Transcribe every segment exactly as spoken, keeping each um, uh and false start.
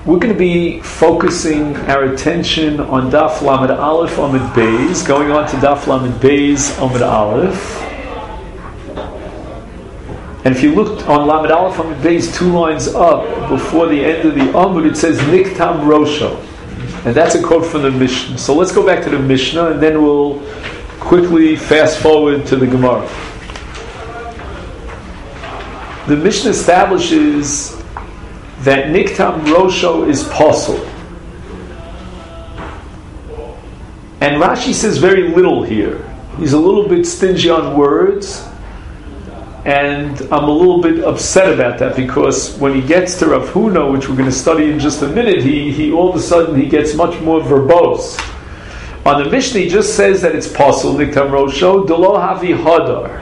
we're going to be focusing our attention on Daf Lamed Aleph Amud Beis, going on to Daf Lamed Beis Amud Aleph. And if you looked on Lamed Aleph Amud Beis, two lines up before the end of the Amud, it says Niktam Rosho. And that's a quote from the Mishnah. So let's go back to the Mishnah and then we'll quickly fast forward to the Gemara. The Mishnah establishes that Niktam Rosho is possible. And Rashi says very little here. He's a little bit stingy on words, and I'm a little bit upset about that because when he gets to Rav Huna, which we're going to study in just a minute, he, he all of a sudden he gets much more verbose. On the Mishnah, he just says that it's possible, Niktam Rosho, Delo Havi Hadar.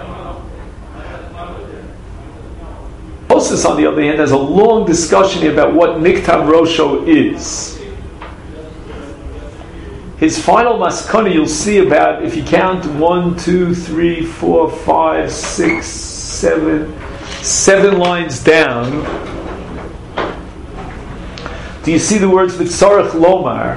Tosfos, on the other hand, has a long discussion about what Niktam Rosho is. His final maskana, you'll see about, if you count one, two, three, four, five, six, seven, seven lines down. Do you see the words V'tzarech Lomar?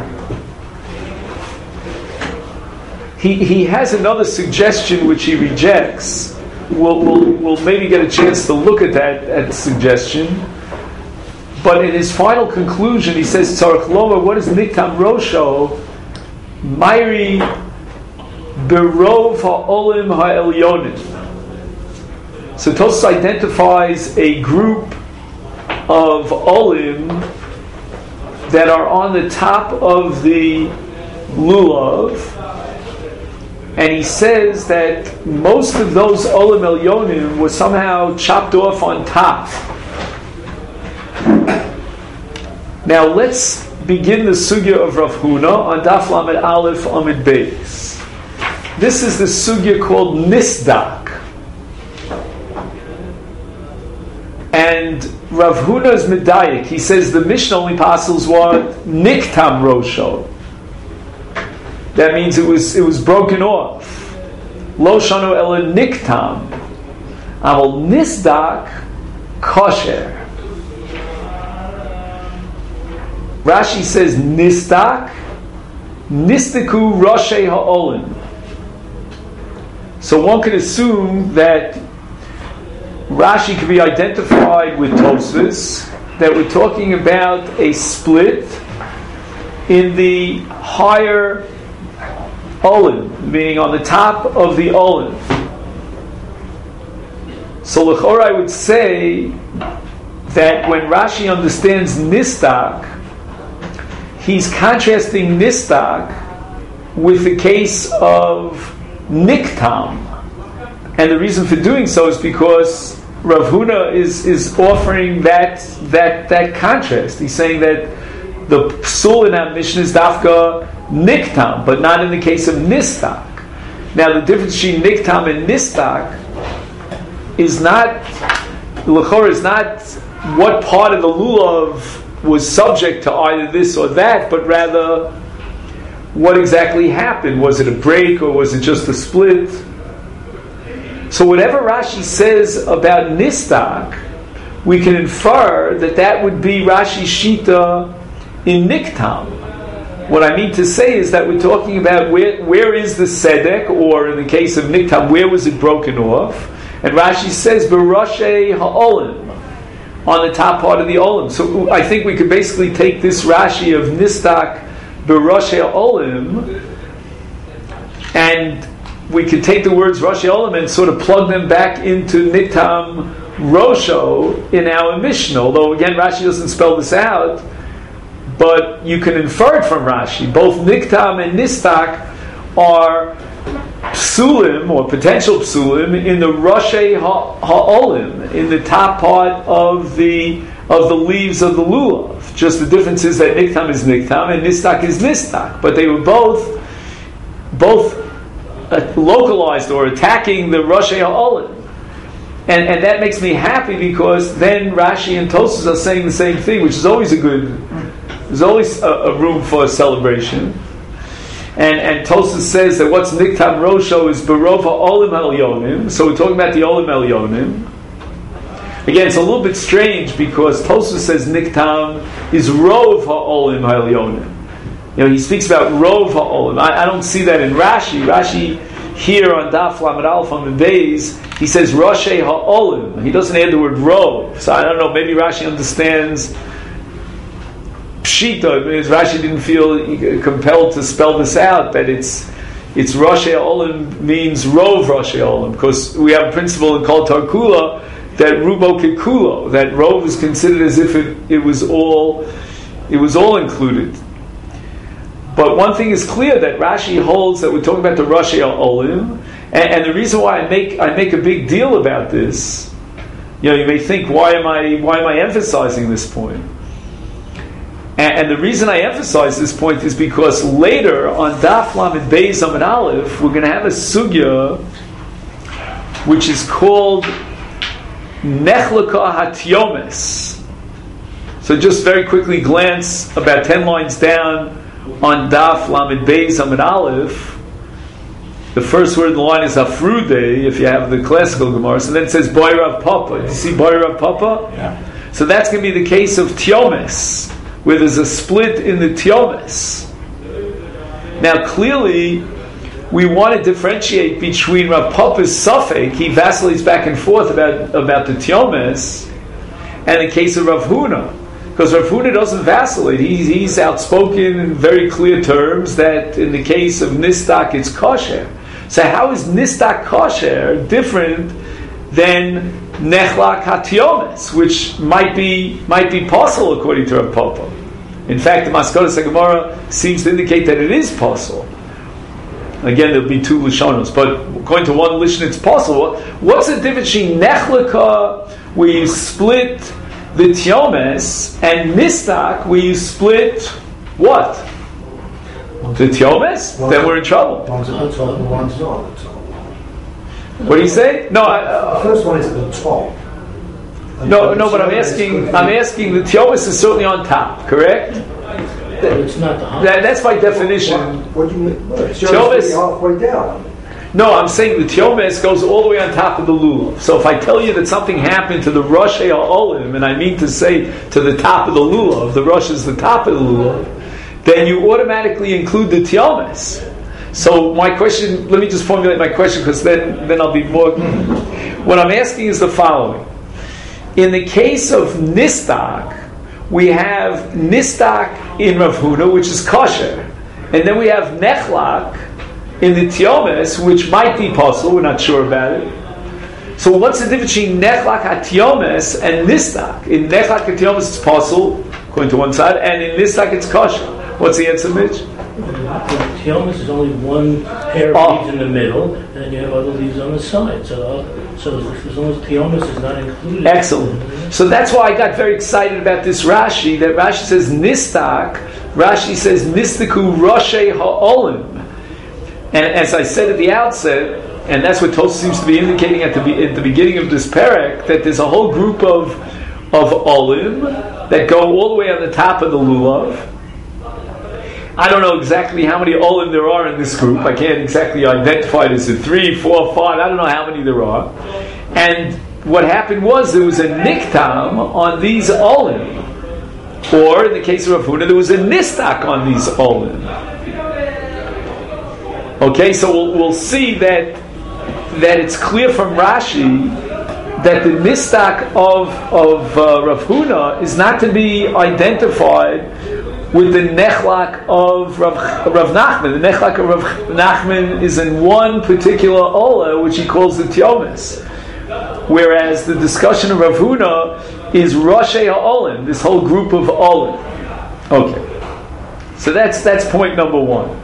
He he has another suggestion which he rejects. We'll, we'll, we'll maybe get a chance to look at that at suggestion. But in his final conclusion, he says, Tzarech Lomar, what is Niktam Rosho? Mairi Berov Ha'olim Ha'elyonim. So Tosfos identifies a group of Olim that are on the top of the Lulav. And he says that most of those Olim Elyonim were somehow chopped off on top. Now let's begin the sugya of Rav Huna on Daf Lamed Aleph Amud Beis. This is the sugya called Nisdak. And Rav Huna's medayik, he says the Mishnah only passes what? Niktam Rosho. That means it was it was broken off. Lo shano ela niktam. Aval nisdak kosher. Rashi says nisdak nistiku roshei ha'olim. So one could assume that Rashi could be identified with Tosfos, that we're talking about a split in the higher Olim, meaning on the top of the Olim. So l'chora I would say that when Rashi understands Nistak, he's contrasting Nistak with the case of Niktam. And the reason for doing so is because Rav Huna is, is offering that, that, that contrast. He's saying that the psul in that Mishnah is dafka Niktam, but not in the case of Nistak. Now the difference between Niktam and Nistak is not, l'chor is not what part of the lulav was subject to either this or that, but rather what exactly happened. Was it a break or was it just a split? So whatever Rashi says about Nistak, we can infer that that would be Rashi's shita in Niktam. What I mean to say is that we're talking about where where is the Sedek, or in the case of Niktam, where was it broken off? And Rashi says, B'roshei ha'olim, on the top part of the Olim. So I think we could basically take this Rashi of Nistak, B'roshei ha'olim, and we could take the words Roshei Olim and sort of plug them back into Niktam Rosho in our Mishnah. Although again, Rashi doesn't spell this out, but you can infer it from Rashi. Both Niktam and Nistak are psulim, or potential psulim, in the Roshei Ha'olim, in the top part of the of the leaves of the lulav. Just the difference is that Niktam is Niktam and Nistak is Nistak. But they were both both uh, localized or attacking the Roshei Ha'olim. And, and that makes me happy because then Rashi and Tosfos are saying the same thing, which is always a good. There's always a, a room for a celebration. And and Tosfos says that what's Niktam Rosho is Berova Olim Elyonim. So we're talking about the Olim Elyonim. Again, it's a little bit strange because Tosfos says Niktam is Rov Ha'olim Ha'elyonim. You know, he speaks about Rov Ha'olim. I, I don't see that in Rashi. Rashi here on Daf Lamed Aleph on the Beis, he says Roshei Ha'olim. He doesn't add the word Rov. So I don't know, maybe Rashi understands Pshita. Because Rashi didn't feel compelled to spell this out, that it's it's Roshei Ha'olim means Rov Roshei Ha'olim, because we have a principle in Kol Tarkula that Rubo Kikulo, that Rov is considered as if it, it was all it was all included. But one thing is clear, that Rashi holds that we're talking about the Roshei Ha'olim, and, and the reason why I make I make a big deal about this, you know, you may think, why am I why am I emphasizing this point? And, and the reason I emphasize this point is because later on Daf Lamed Beis Amud Aleph, we're going to have a sugya which is called Nechlaka Hatyomes. So just very quickly glance about ten lines down on Daf Lamed Beis Amud Aleph. The first word in the line is Afrude, if you have the classical Gemara. So then it says Boy Rav Papa. Do you see Boy Rav Papa? Yeah. So that's going to be the case of Tyomes, where there's a split in the Tyomes. Now clearly, we want to differentiate between Rav Papa's Safek, he vacillates back and forth about, about the Tyomes, and the case of Rav Huna. Because Rav Huna doesn't vacillate. He's, he's outspoken in very clear terms that in the case of Nistak it's kosher. So how is Nistak kosher different than Nechlak HaTyomes, which might be might be possible according to Rav Papa? In fact, the Maskotas HaGemara seems to indicate that it is possible. Again, there'll be two Lishonos, but according to one Lishon, it's possible. What's the difference between Nechlaka, where you split the Tyomes, and Nistak, where you split what? The Tyomes? Then we're in trouble. One's at the top and one's not at the top. What do you say? No, I, uh, the first one is at the top. No, no, but I'm asking. I'm asking. The Tyomes is certainly on top, correct? But it's not the That, that's by definition. What, what do you mean? Well, it's Tyomes- halfway down. No, I'm saying the Tyomes goes all the way on top of the lulav. So if I tell you that something happened to the Roshei Ha'olim, and I mean to say to the top of the lulav, the Rosh is the top of the lulav, then you automatically include the Tyomes. So my question, let me just formulate my question, because then, then I'll be more... What I'm asking is the following. In the case of Nistak, we have Nistak in Rav Huna, which is kosher. And then we have Nechlak in the Tyomes, which might be possible, we're not sure about it. So what's the difference between Nechlak HaTyomes and Nistak? In Nechlak HaTyomes it's possible, according to one side, and in Nistak it's kosher. What's the answer, Mitch? The Tyomes is only one pair of Oh. leaves in the middle, and then you have other leaves on the side. So, uh, so as long as Tyomes is not included. Excellent. So that's why I got very excited about this Rashi, that Rashi says Nistak, Rashi says Nistaku Roshei Ha'olim. And as I said at the outset, and that's what Tosfos seems to be indicating at the be, at the beginning of this parak, that there's a whole group of of olim that go all the way on the top of the lulav. I don't know exactly how many olim there are in this group. I can't exactly identify it. Is it three, four, five? I don't know how many there are. And what happened was there was a niktam on these olim, or in the case of Rav Huna, there was a nistak on these olim. Okay, so we'll, we'll see that that it's clear from Rashi that the nistak of of uh, Rav Huna is not to be identified with the nechlak of Rav, Rav Nachman. The nechlak of Rav Nachman is in one particular ola, which he calls the Tyomes, whereas the discussion of Rav Huna is Roshei Ha'olim, this whole group of olim. Okay, so that's that's point number one.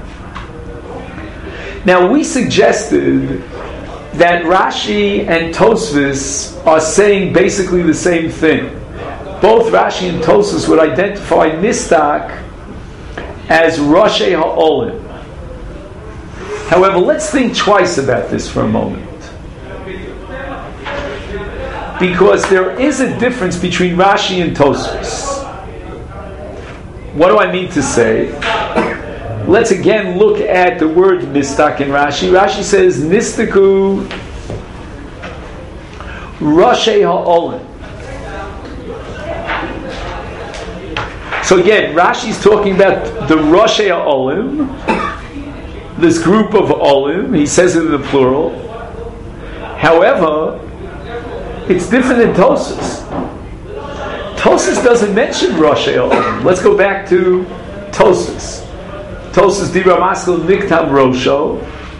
Now, we suggested that Rashi and Tosfos are saying basically the same thing. Both Rashi and Tosfos would identify Nistak as Roshei Ha'olim. However, let's think twice about this for a moment. Because there is a difference between Rashi and Tosfos. What do I mean to say? Let's again look at the word nistak in Rashi. Rashi says nistaku Roshei Ha'olim. So again, Rashi's talking about the Roshei Olim, this group of Olim. He says it in the plural. However, it's different than Tosas. Tosas doesn't mention Roshei Olim. Let's go back to Tosas. Tosas Dibra Maskal Niktam Rosho.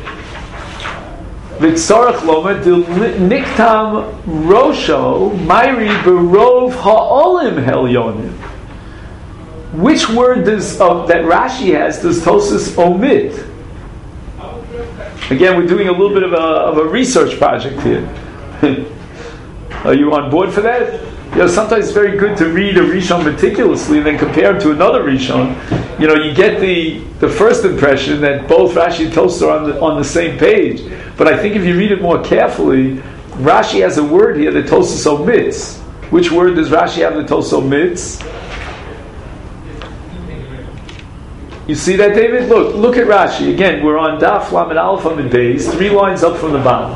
V'tzarach Loma Dil Niktam Rosho Mayri Berov Ha'olim Helyonim. Which word does uh, that Rashi has does Tosas omit? Again, we're doing a little bit of a, of a research project here. Are you on board for that? You know, sometimes it's very good to read a Rishon meticulously and then compare it to another Rishon. You know, you get the, the first impression that both Rashi and Tosas are on the, on the same page. But I think if you read it more carefully, Rashi has a word here that Tosas omits. Which word does Rashi have that Tosas omits? You see that, David? Look, look at Rashi. Again, we're on Daf Lamed Aleph Amud Beis, three lines up from the bottom.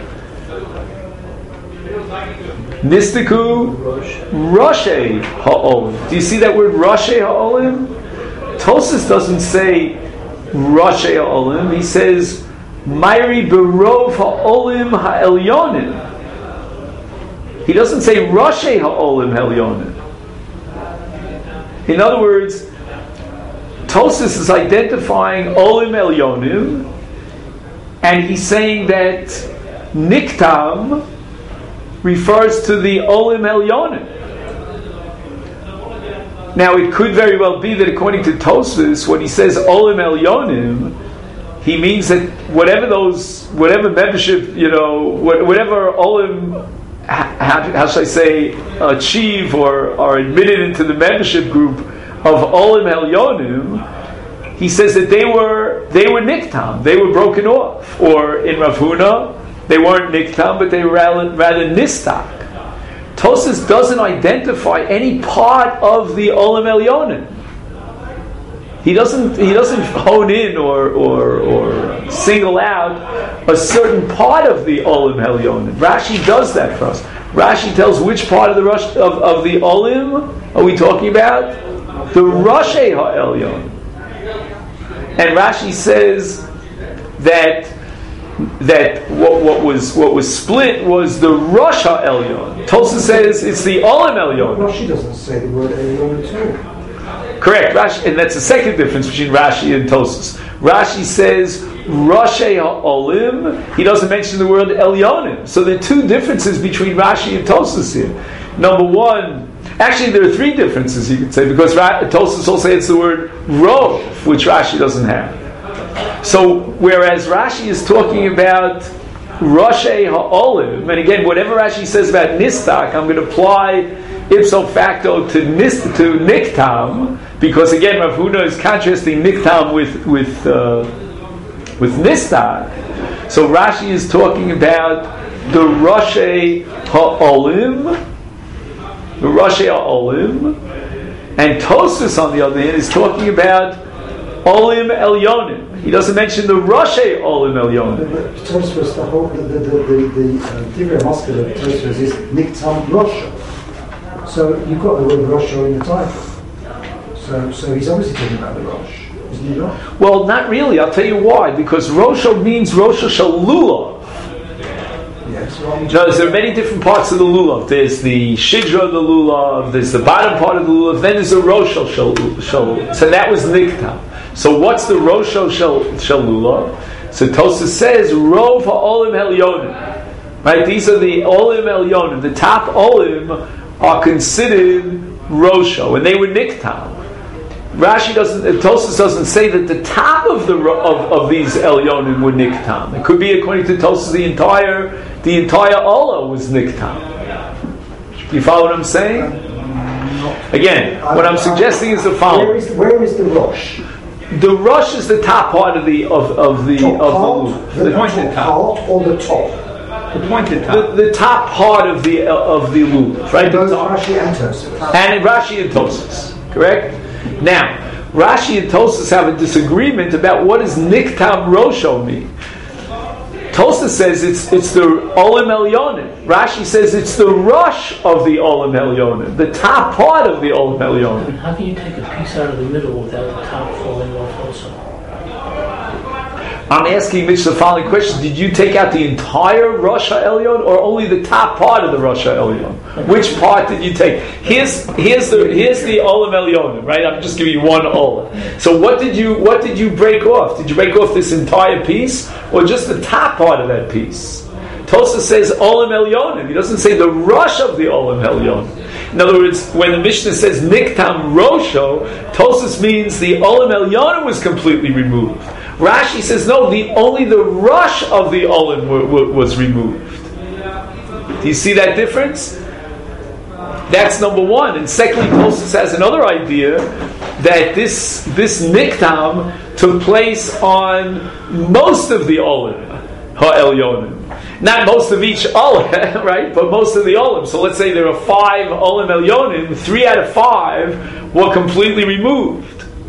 Nistiku Roshei Ha'olim. Do you see that word Roshei Ha'olim? Tosas doesn't say Roshei Ha'olim. He says Mayri Berov Ha'olim Ha'elyonim. He doesn't say Roshei Ha'olim Ha'elyonim. In other words, Tosas is identifying Olim Elyonim, and he's saying that Niktam refers to the Olim Elyonim. Now, it could very well be that according to Tosas, when he says Olim Elyonim, he means that whatever those, whatever membership, you know, whatever Olim, how, how should I say, achieve or are admitted into the membership group of Olim Elyonim, he says that they were they were Niktam, they were broken off. Or in Rav Huna, they weren't Niktam, but they were rather, rather Nistak. Tosas doesn't identify any part of the Olim Elyonim. He doesn't he doesn't hone in or, or or single out a certain part of the Olim Elyonim. Rashi does that for us. Rashi tells which part of the Rosh, of, of the Olim are we talking about? The Roshei Ha'elyon. And Rashi says that that what, what was what was split was the Rosh Ha'elyon. Tosas says it's the Olim Elyon. Rashi doesn't say the word Elyon at all. Correct, Rashi, and that's the second difference between Rashi and Tosas. Rashi says Roshei Ha'olim. He doesn't mention the word Elyonim. So there are two differences between Rashi and Tosas here. Number one. Actually, there are three differences, you could say, because Tosas also adds the word Rov, which Rashi doesn't have. So, whereas Rashi is talking about Roshei Ha'olim, and again, whatever Rashi says about Nistak, I'm going to apply ipso facto to Nist to Niktam, because again, Rav Huna is contrasting Niktam with with uh, with Nistak. So Rashi is talking about the Roshei Ha'olim. The Roshei Ha'olim, and Tosas on the other hand is talking about Olim Elyonim. He doesn't mention the Roshei Olim Elyonim. But Tosas, the whole the the the the Divrei Maskal of Tosas is Niktam Rosh. So you've got the word Rosh in the title. So so he's obviously talking about the Rosh, isn't he not? Well, not really. I'll tell you why. Because Rosho means Rosh Shalula. No, there are many different parts of the lulav. There's the shidra of the lulav, there's the bottom part of the lulav, then there's a roshel shal. So that was niktam. So what's the roshel shal lulav? So Tosas says rov ha'olim elyonim. Right? These are the olim elyonim. The top olim are considered rosho, and they were niktam. Rashi doesn't, Tosas doesn't say that the top of the of, of these elyonim were niktam. It could be, according to Tosas, the entire the entire ola was niktam. You follow what I'm saying? Again, what I'm suggesting is the following. Where is, where is the Rosh? The Rosh is the top part of the of, of the Top of part, the, the, the pointed top or the top? The pointed top. The, the top part of the of the lulav, right? Both The top. Rashi and Tosas. And Rashi and Tosas, correct? Now, Rashi and Tosas have a disagreement about what does Niktam Rosho mean. Tosfos says it's it's the Olam Elyonim. Rashi says it's the rush of the Olam Elyonim, the top part of the Olam Elyonim. How can you take a piece out of the middle without the top falling off also? I'm asking Mitch the following question. Did you take out the entire Rosh HaElyon or only the top part of the Rosh HaElyon? Which part did you take? Here's here's the here's the Olam Elyonim, right? I'm just giving you one Olam. So what did you what did you break off? Did you break off this entire piece or just the top part of that piece? Tosfos says Olam Elyonim. He doesn't say the rush of the Olam Elyonim. In other words, when the Mishnah says Niktam Rosho, Tosfos means the Olam Elyonim was completely removed. Rashi says no, the only the rush of the Olam w- w- was removed. Do you see that difference? That's number one. And secondly, Tosfos has another idea that this this Niktam took place on most of the Olam HaElyonim. Not most of each Olam, right? But most of the Olam. So let's say there are five Olam Elyonim, three out of five were completely removed.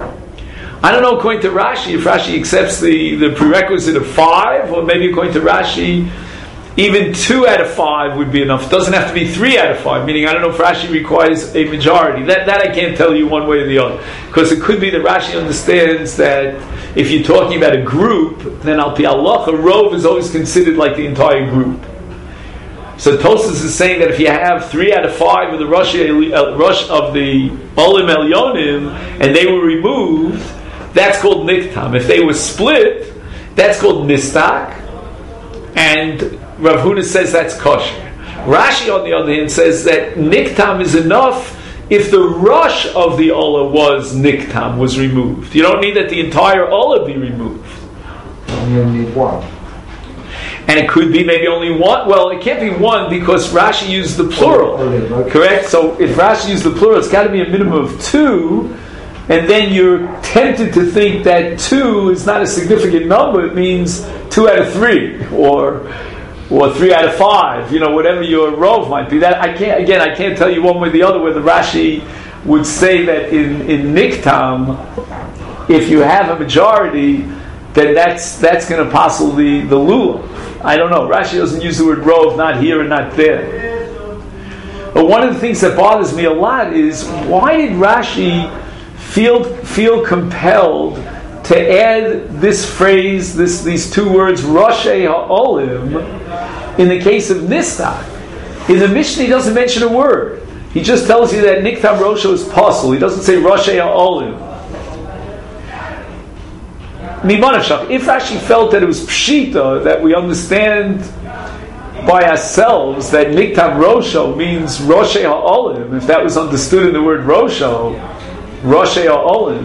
I don't know, according to Rashi, if Rashi accepts the, the prerequisite of five, or maybe according to Rashi, even two out of five would be enough. It doesn't have to be three out of five, meaning I don't know if Rashi requires a majority. That, that I can't tell you one way or the other. Because it could be that Rashi understands that if you're talking about a group, then al pi halacha, a rov is always considered like the entire group. So Tosfos is saying that if you have three out of five of the rush, uh, rush of the Olam Elyonim, and they were removed, that's called Niktam. If they were split, that's called Nistak, and Rav Huna says that's kosher. Rashi, on the other hand, says that Niktam is enough if the rush of the Ola was Niktam, was removed. You don't need that the entire Ola be removed. You only need one. And it could be maybe only one. Well, it can't be one because Rashi used the plural. Okay. Correct? So if Rashi used the plural, it's got to be a minimum of two. And then you're tempted to think that two is not a significant number. It means two out of three, or or three out of five. You know, whatever your rov might be. That I can't. Again, I can't tell you one way or the other whether Rashi would say that in in Niktam, if you have a majority, then that's that's going to passel the the lulav. I don't know. Rashi doesn't use the word rov, not here and not there. But one of the things that bothers me a lot is why did Rashi feel feel compelled to add this phrase, this these two words, Roshei HaOlim, in the case of Nistak? In the Mishnah, he doesn't mention a word. He just tells you that Niktam Rosho is possible. He doesn't say Roshei HaOlim. If Rashi felt that it was pshita, that we understand by ourselves that Niktam Rosho means Roshei HaOlim, if that was understood in the word Rosho, Roshei HaOlim,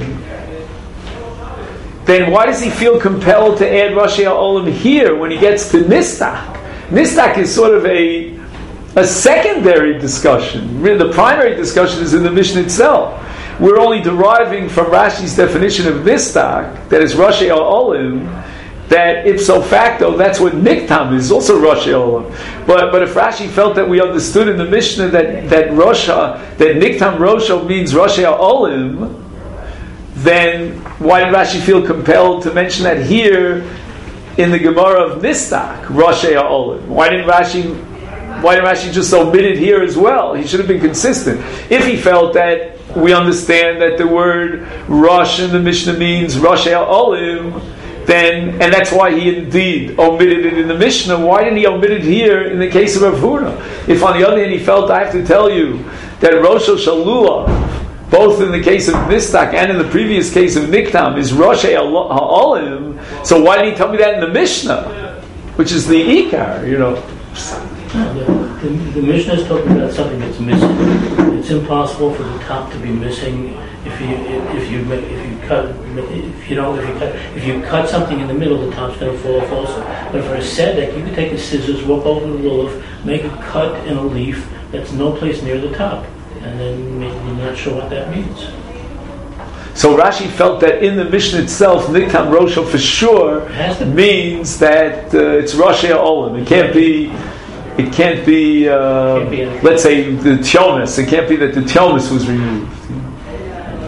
then why does he feel compelled to add Roshei HaOlim here when he gets to Nistak? Nistak is sort of a a secondary discussion. The primary discussion is in the Mishnah itself. We're only deriving from Rashi's definition of Nistak, that is Roshei HaOlim, that ipso facto, that's what Niktam is, also Roshei HaOlim. But but if Rashi felt that we understood in the Mishnah that that Rosha, that Niktam Rosho means Roshei HaOlim, then why did Rashi feel compelled to mention that here in the Gemara of Nistak, Roshei HaOlim? Why didn't Rashi why didn't Rashi just omit it here as well? He should have been consistent. If he felt that we understand that the word Rosh in the Mishnah means Roshei HaOlim, then, and that's why he indeed omitted it in the Mishnah, why didn't he omit it here in the case of Rav Huna? If on the other hand he felt, I have to tell you, that Rosh Shalula, both in the case of Nistak and in the previous case of Niktam, is Roshei HaOlim, so why didn't he tell me that in the Mishnah? Which is the Ikar, you know. No, the, the, the Mishnah is talking about something that's missing. It's impossible for the top to be missing if you if you make, if you cut if you know if you cut if you cut something in the middle, the top's going to fall off also. But for a tzedek, you could take a scissors, walk over the lulav, make a cut in a leaf that's no place near the top, and then maybe you're not sure what that means. So Rashi felt that in the Mishnah itself, Niktam Rosho for sure means that uh, it's Roshei HaOlim. It can't be. It can't be, uh, can't be let's say, the Tyomis. It can't be that the Tyomis was removed.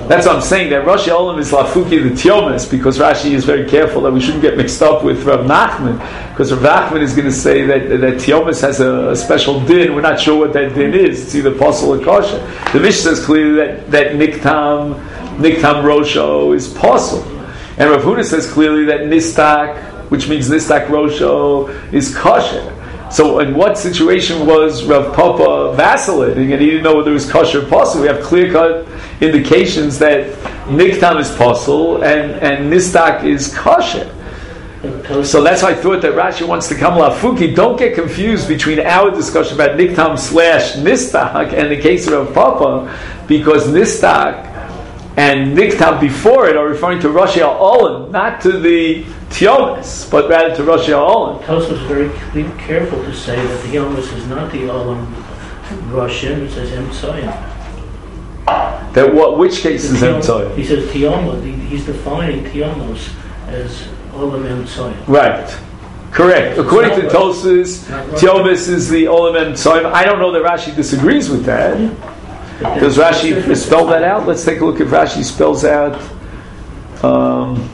That's what I'm saying, that Rosh Olam is Lafuki the Tiomis, because Rashi is very careful that we shouldn't get mixed up with Rav Nachman, because Rav Nachman is going to say that, that Tiomis has a, a special din. We're not sure what that din is. It's either Posel or Kosher. The Mishnah says clearly that, that Niktam, Niktam Rosho is Posel. And Rav Huna says clearly that Nistak, which means Nistak Rosho, is Kosher. So in what situation was Rav Papa vacillating and he didn't know whether it was kosher or possible? We have clear-cut indications that Niktam is possible and, and Nistak is kosher. So that's why I thought that Rashi wants to come Lafuki. Don't get confused between our discussion about Niktam slash Nistak and the case of Rav Papa, because Nistak and Niktam before it are referring to Rosh Ha'olam, not to the Tiomis, but rather to Rosh Ha'olam. Tosfos is very careful to say that the Tiomis is not the Olam Roshim, it says Emtsayim. That what? Which case is Emtsayim? He says Tiomos, he's defining Tiomos as Olam Emtsayim. Right. Correct. According to Tosfos, Tiomis is the Olam Emtsayim. I don't know that Rashi disagrees with that. Yeah. Does Rashi spell that out? Let's take a look if Rashi spells out. Um,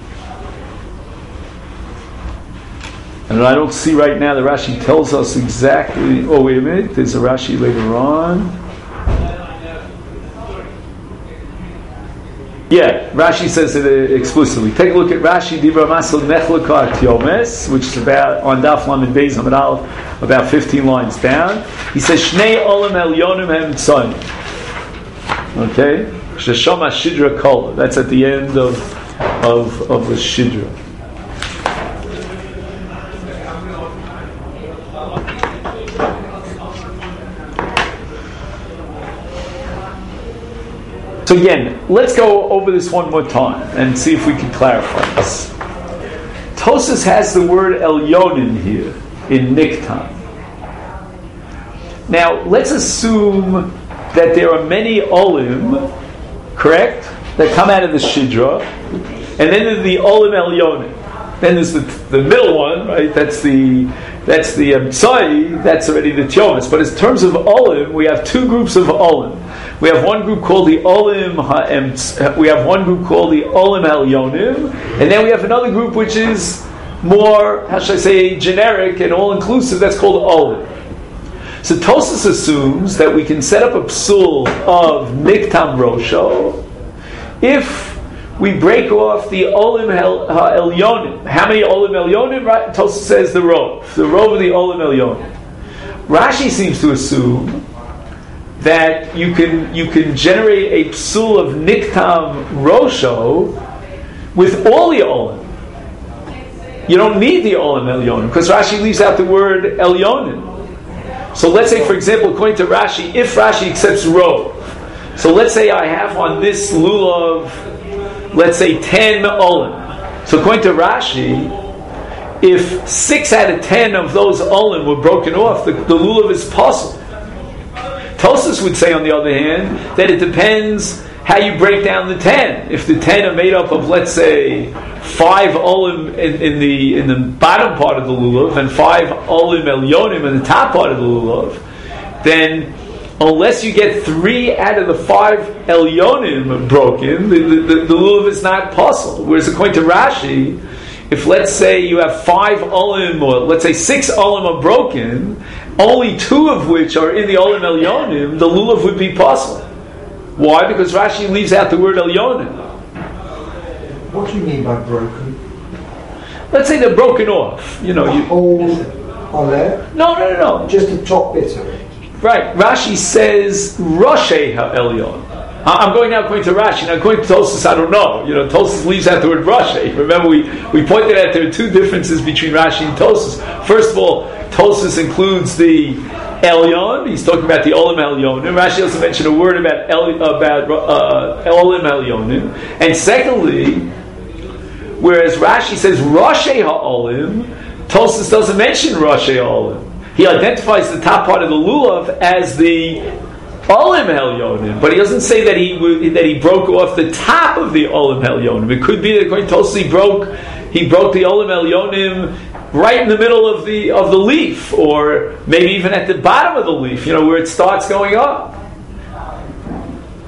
and I don't see right now that Rashi tells us exactly. Oh, wait a minute. There's a Rashi later on. Yeah, Rashi says it explicitly. Take a look at Rashi, Dibra Masel Nechlaka Tiomes, which is about, on Daf Lamed Beis Amud Aleph, about fifteen lines down. He says, Shnei Olam Elyonim Hem Tzayim. Okay, Sheshama Shidra Kol. That's at the end of of of the Shidra. So again, let's go over this one more time and see if we can clarify this. Tosfos has the word Elyonim here in Niktam. Now, let's assume that there are many olim, correct, that come out of the Shidra, and then there's the Olim Elyonim. Then there's the, the middle one, right? That's the that's the Emtsai, um, that's already the Tiomis. But in terms of Olim, we have two groups of Olim. We have one group called the Olim Ha we have one group called the Olim Elyonim, and then we have another group which is more, how should I say, generic and all-inclusive, that's called Olim. So Tosfos assumes that we can set up a psul of Niktam Rosho if we break off the Olim Elyonim. How many Olim Elyonim? Right? Tosfos says the Rov. The Rov of the Olim Elyonim. Rashi seems to assume that you can you can generate a psul of Niktam Rosho with all the Olim. You don't need the Olim Elyonim because Rashi leaves out the word Elyonim. So let's say, for example, according to Rashi, if Rashi accepts Rov, so let's say I have on this lulav, let's say ten olim. So according to Rashi, if six out of ten of those olim were broken off, the, the lulav is possible. Tosfos would say, on the other hand, that it depends how you break down the ten. If the ten are made up of, let's say, five olim in, in the in the bottom part of the lulav and five olim elyonim in the top part of the lulav, then unless you get three out of the five elyonim broken, the, the, the, the lulav is not possible. Whereas according to Rashi, if let's say you have five olim, or let's say six olim are broken, only two of which are in the olim elyonim, the lulav would be possible. Why? Because Rashi leaves out the word elyonim. What do you mean by broken? Let's say they're broken off. You know, the you whole on there? No, no, no, no. Just the top bit of it. Right. Rashi says Roshei ha'elyon. I'm going now according to Rashi. Now according to Tosfos, I don't know. You know, Tosfos leaves out the word Roshei. Remember, we, we pointed out there are two differences between Rashi and Tosfos. First of all, Tosfos includes the Elyon. He's talking about the Olim Elyonim. Rashi doesn't mention a word about El, about uh, Olim Elyonim. And secondly, whereas Rashi says Roshei ha'olim, Tosfos doesn't mention Roshei ha'olim. He identifies the top part of the lulav as the Olim Elyonim, but he doesn't say that he that he broke off the top of the Olim Elyonim. It could be that according to Tosfos, he broke he broke the Olim Elyonim right in the middle of the of the leaf, or maybe even at the bottom of the leaf, you know, where it starts going up.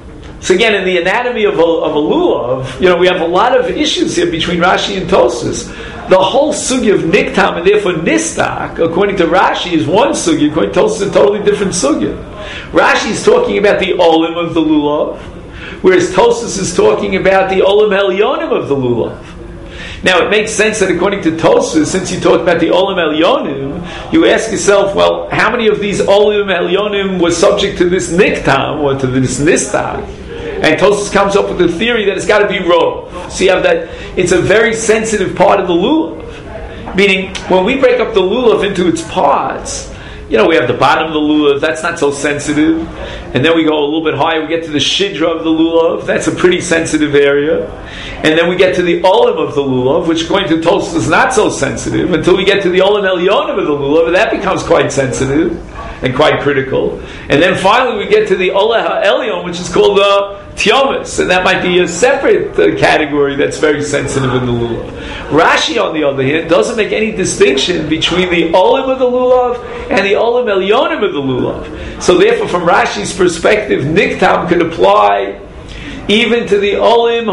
So again, in the anatomy of a, of a lulav, you know, we have a lot of issues here between Rashi and Tosfos. The whole sugi of niktam and therefore nistak, according to Rashi, is one sugi. According to Tosfos, is a totally different sugi. Rashi is talking about the olim of the lulav, whereas Tosfos is talking about the olim elyonim of the lulav. Now, it makes sense that according to Tosfos, since you talk about the olim elyonim, you ask yourself, well, how many of these olim elyonim were subject to this niktam or to this nistak? And Tosfos comes up with the theory that it's got to be rov. So you have that, it's a very sensitive part of the lulav. Meaning, when we break up the lulav into its parts, you know, we have the bottom of the lulav, that's not so sensitive. And then we go a little bit higher, we get to the shidra of the lulav, that's a pretty sensitive area. And then we get to the olim of the lulav, which according to Tosfos is not so sensitive, until we get to the olim elyonim of the lulav, and that becomes quite sensitive and quite critical. And then finally we get to the olah ha'elyon, which is called the tiomis, and that might be a separate uh, category that's very sensitive in the lulav. Rashi, on the other hand, doesn't make any distinction between the olim of the lulav and the olim elyonim of the lulav. So therefore, from Rashi's perspective, niktam could apply even to the olim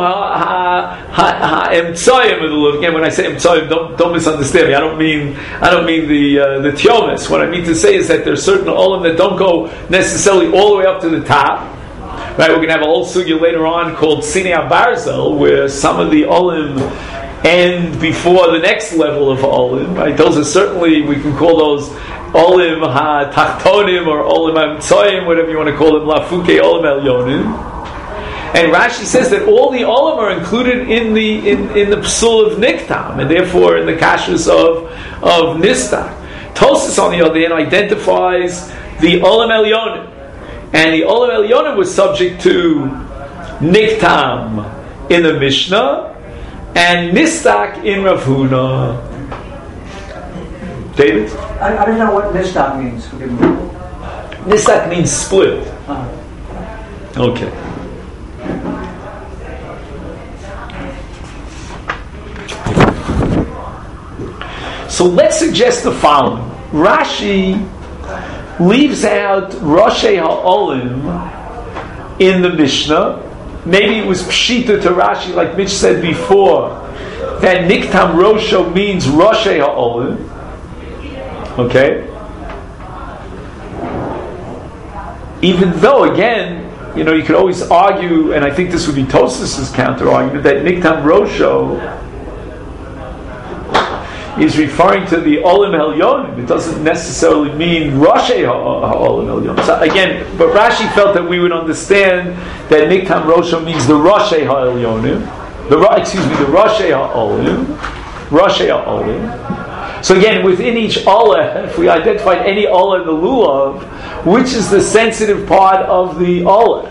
ha-emtsoyim of the lulav. Again, when I say emtsoyim, don't, don't misunderstand me. I don't mean I don't mean the uh, the tiomis. What I mean to say is that there's certain olim that don't go necessarily all the way up to the top. Right, we're going to have a whole sugya later on called Sinei Barzel, where some of the olim end before the next level of olim. Right, those are certainly, we can call those olim ha-tachtonim or olim ha-emtsoyim, whatever you want to call them, lafuke olim elyonim. And Rashi says that all the olim are included in the in, in the psul of niktam, and therefore in the kashrus of of nistak. Tosfos, on the other hand, identifies the olim elyonim. And the olim elyonim was subject to niktam in the Mishnah and nistak in Rav Huna. David? I, I don't know what nistak means. Forgive me. Nistak means split. Uh-huh. Okay. So let's suggest the following. Rashi leaves out Roshei Ha'olim in the Mishnah. Maybe it was Pshita to Rashi, like Mitch said before, that Niktam Rosho means Roshei Ha'olim. Okay? Even though, again, you know, you could always argue, and I think this would be Tosfos' counter-argument, that Niktam Rosho is referring to the Olim Elyonim. It doesn't necessarily mean Roshei Ha'olim Elyonim. So again, but Rashi felt that we would understand that Niktam Rosho means the Roshei Ha'elyonim, the excuse me, the Roshei Ha'olim, Roshei Ha'olim. So again, within each Olah, if we identified any Olah in the Lulav, which is the sensitive part of the Olah?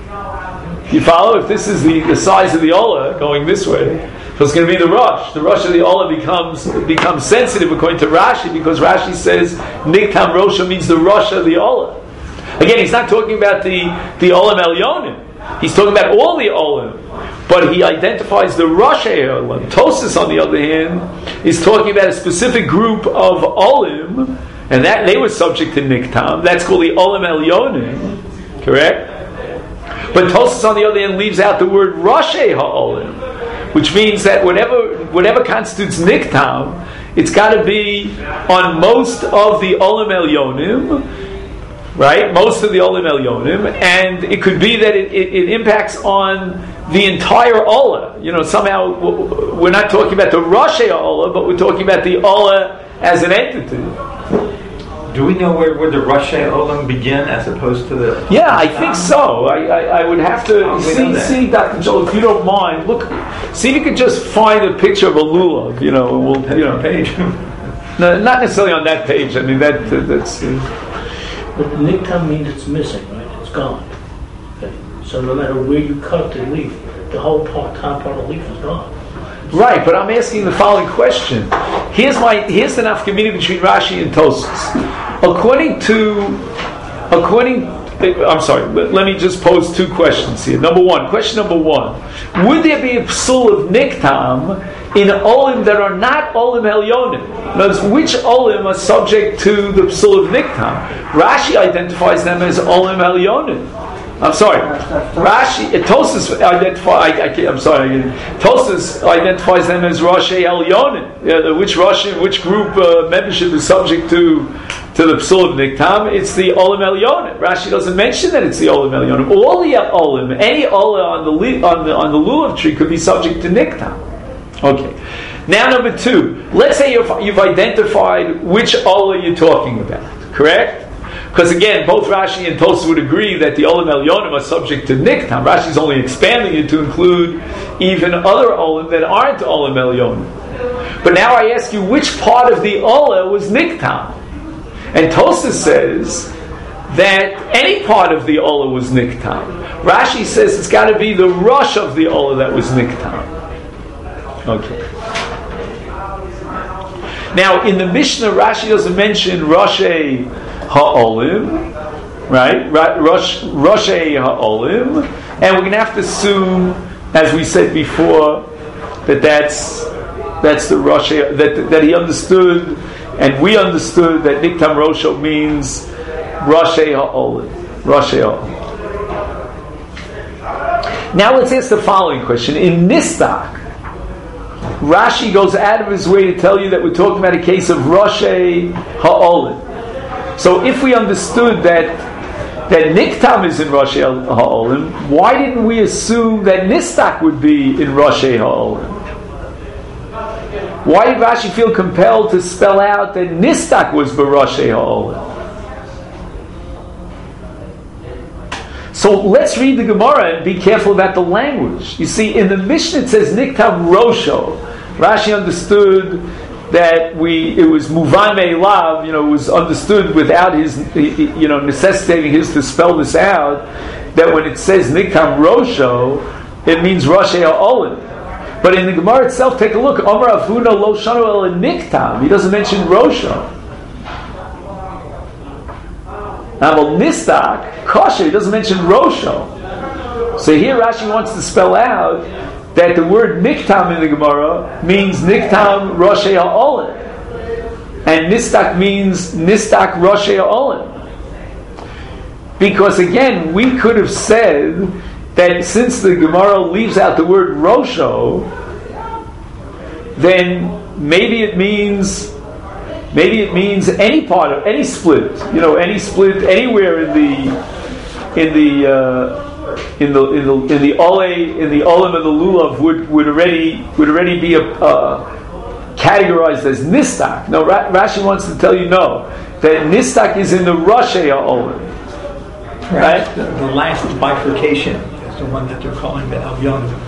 You follow? If this is the, the size of the Olah going this way, so it's going to be the Rosh. The Rosh of the Olah becomes becomes sensitive according to Rashi, because Rashi says Niktam Rosha means the Rosh of the Olah. Again, he's not talking about the, the Olam Elyonim. He's talking about all the Olim. But he identifies the Rosh Olim. Tosfos, on the other hand, is talking about a specific group of Olim, and that they were subject to Niktam. That's called the Olam Elyonim. Correct? But Tosfos, on the other hand, leaves out the word Rosh Ha'olim, which means that whatever whatever constitutes niktam, it's got to be on most of the olim elyonim, right? Most of the olim elyonim, and it could be that it, it, it impacts on the entire olah. You know, somehow we're not talking about the Roshei olah, but we're talking about the olah as an entity. Do we know where, where the Roshei Olam begin as opposed to the... Yeah, I think so. I, I, I would have to see, see, Doctor Joel, if you don't mind, look, see if you could just find a picture of a lulav, you know, and we'll, you know, page. No, not necessarily on that page. I mean, that uh, that's... Uh, But niktam means it's missing, right? It's gone. Okay. So no matter where you cut the leaf, the whole part, top part of the leaf is gone. Right, but I'm asking the following question. Here's my here's the nafkamina between Rashi and Tosfos. According to, according, I'm sorry. Let, let me just pose two questions here. Number one, question number one: would there be a psul of niktam in olim that are not olim elyonim? In other words, which olim are subject to the psul of niktam? Rashi identifies them as olim elyonim. I'm sorry. Rashi, uh, Tosfos identifies. I, I, I'm sorry. Tosfos identifies them as Roshei Elyonim. Yeah, which Rosh, which group uh, membership is subject to to the Psul of Niktam? It's the Olim Elyonim. Rashi doesn't mention that it's the Olim Elyonim. All the Olim, any Olim on the on the on the lulav tree could be subject to Niktam. Okay. Now, number two. Let's say you've, you've identified which Olim you're talking about. Correct? Because again, both Rashi and Tosfos would agree that the Olim Elyonim are subject to Niktam. Rashi's only expanding it to include even other Olim that aren't Olim Elyonim. But now I ask you, which part of the Ola was Niktam? And Tosfos says that any part of the Ola was Niktam. Rashi says it's got to be the Rosh of the Ola that was Niktam. Okay. Now, in the Mishnah, Rashi doesn't mention Roshei Ha'olim, right? Rosh Roshei Ha'olim, and we're going to have to assume, as we said before, that that's that's the Roshei that that he understood, and we understood that Niktam Rosho means Roshei Ha'olim, Roshei Ha'olim. Now let's ask the following question: in Nistak, Rashi goes out of his way to tell you that we're talking about a case of Roshei Ha'olim. So if we understood that that Niktam is in Roshei Ha'olim, why didn't we assume that Nistak would be in Roshei Ha'olim? Why did Rashi feel compelled to spell out that Nistak was B'Roshei Ha'olim? So let's read the Gemara and be careful about the language. You see, in the Mishnah it says Niktam Rosho. Rashi understood that we it was Muvan Me'elav, you know, it was understood without his, you know, necessitating his to spell this out, that when it says Niktam Rosho, it means Roshei Ha'olim. But in the Gemara itself, take a look. Amar Avuna Lo Shanu El Niktam. He doesn't mention Rosho. Now, well, Nistak, Kosher, he doesn't mention Rosho. So here Rashi wants to spell out that the word Niktam in the Gemara means Niktam Roshei Ha'olim. And Nistak means Nistak Roshei Ha'olim. Because again, we could have said that since the Gemara leaves out the word Rosho, then maybe it means maybe it means any part of any split, you know, any split anywhere in the in the uh, in the in the in the ole in the olim and the lulav would, would already would already be a, uh, categorized as nistak. No, Ra- Rashi wants to tell you no, that nistak is in the Roshei Ha'olim. Right? The, the last bifurcation is the one that they're calling the Elyonim.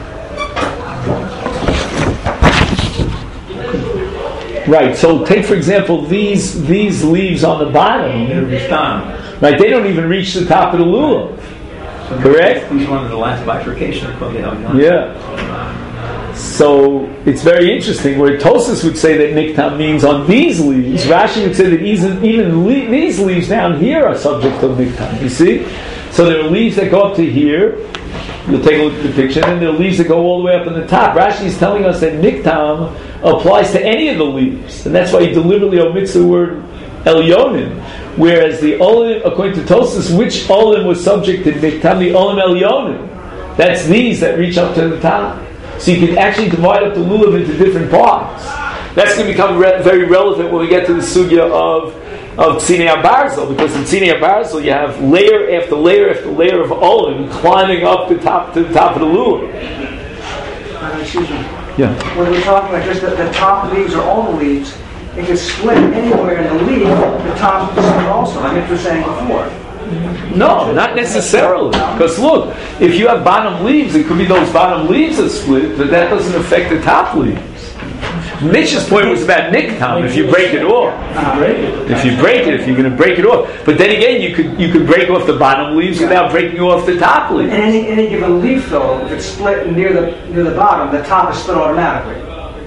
Right. So take for example these these leaves on the bottom. Right. They don't even reach the top of the lulav. So correct. These one of the last bifurcation called the Elyonim. Yeah. So it's very interesting where Tosfos would say that Niktam means on these leaves. Rashi would say that even, even le- these leaves down here are subject to Niktam. You see? So there are leaves that go up to here. You'll take a look at the picture. And then there are leaves that go all the way up in the top. Rashi is telling us that Niktam applies to any of the leaves. And that's why he deliberately omits the word Elyonim. Whereas the Olim, according to Tosfos, which Olim was subject to Niktam? The Olim Elyonim. That's these that reach up to the top. So you can actually divide up the lulav into different parts. That's going to become re- very relevant when we get to the sugya of of Tzini HaBarzel, because in Tzini HaBarzel you have layer after layer after layer of olim climbing up the top to the top of the lulav. Uh, excuse me. Yeah. When we're talking like this, the, the top leaves or all the leaves, it can split anywhere in the leaf. The top is split also, like you were saying before. No, not necessarily. Because look, if you have bottom leaves, it could be those bottom leaves that split, but that doesn't affect the top leaves. Mitch's point was about niktam. If you break it off, if you break it, if you're going to break it off, but then again, you could you could break off the bottom leaves without breaking off the top leaves. And any any given leaf, though, if it's split near the near the bottom, the top is split automatically.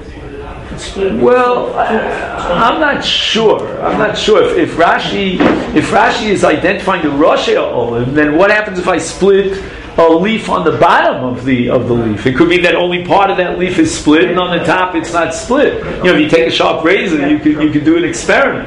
Well, I'm not sure. I'm not sure if, if Rashi if Rashi is identifying the Roshei Ha'olim, then what happens if I split a leaf on the bottom of the of the leaf? It could be that only part of that leaf is split, and on the top it's not split. You know, if you take a sharp razor, you could you could do an experiment.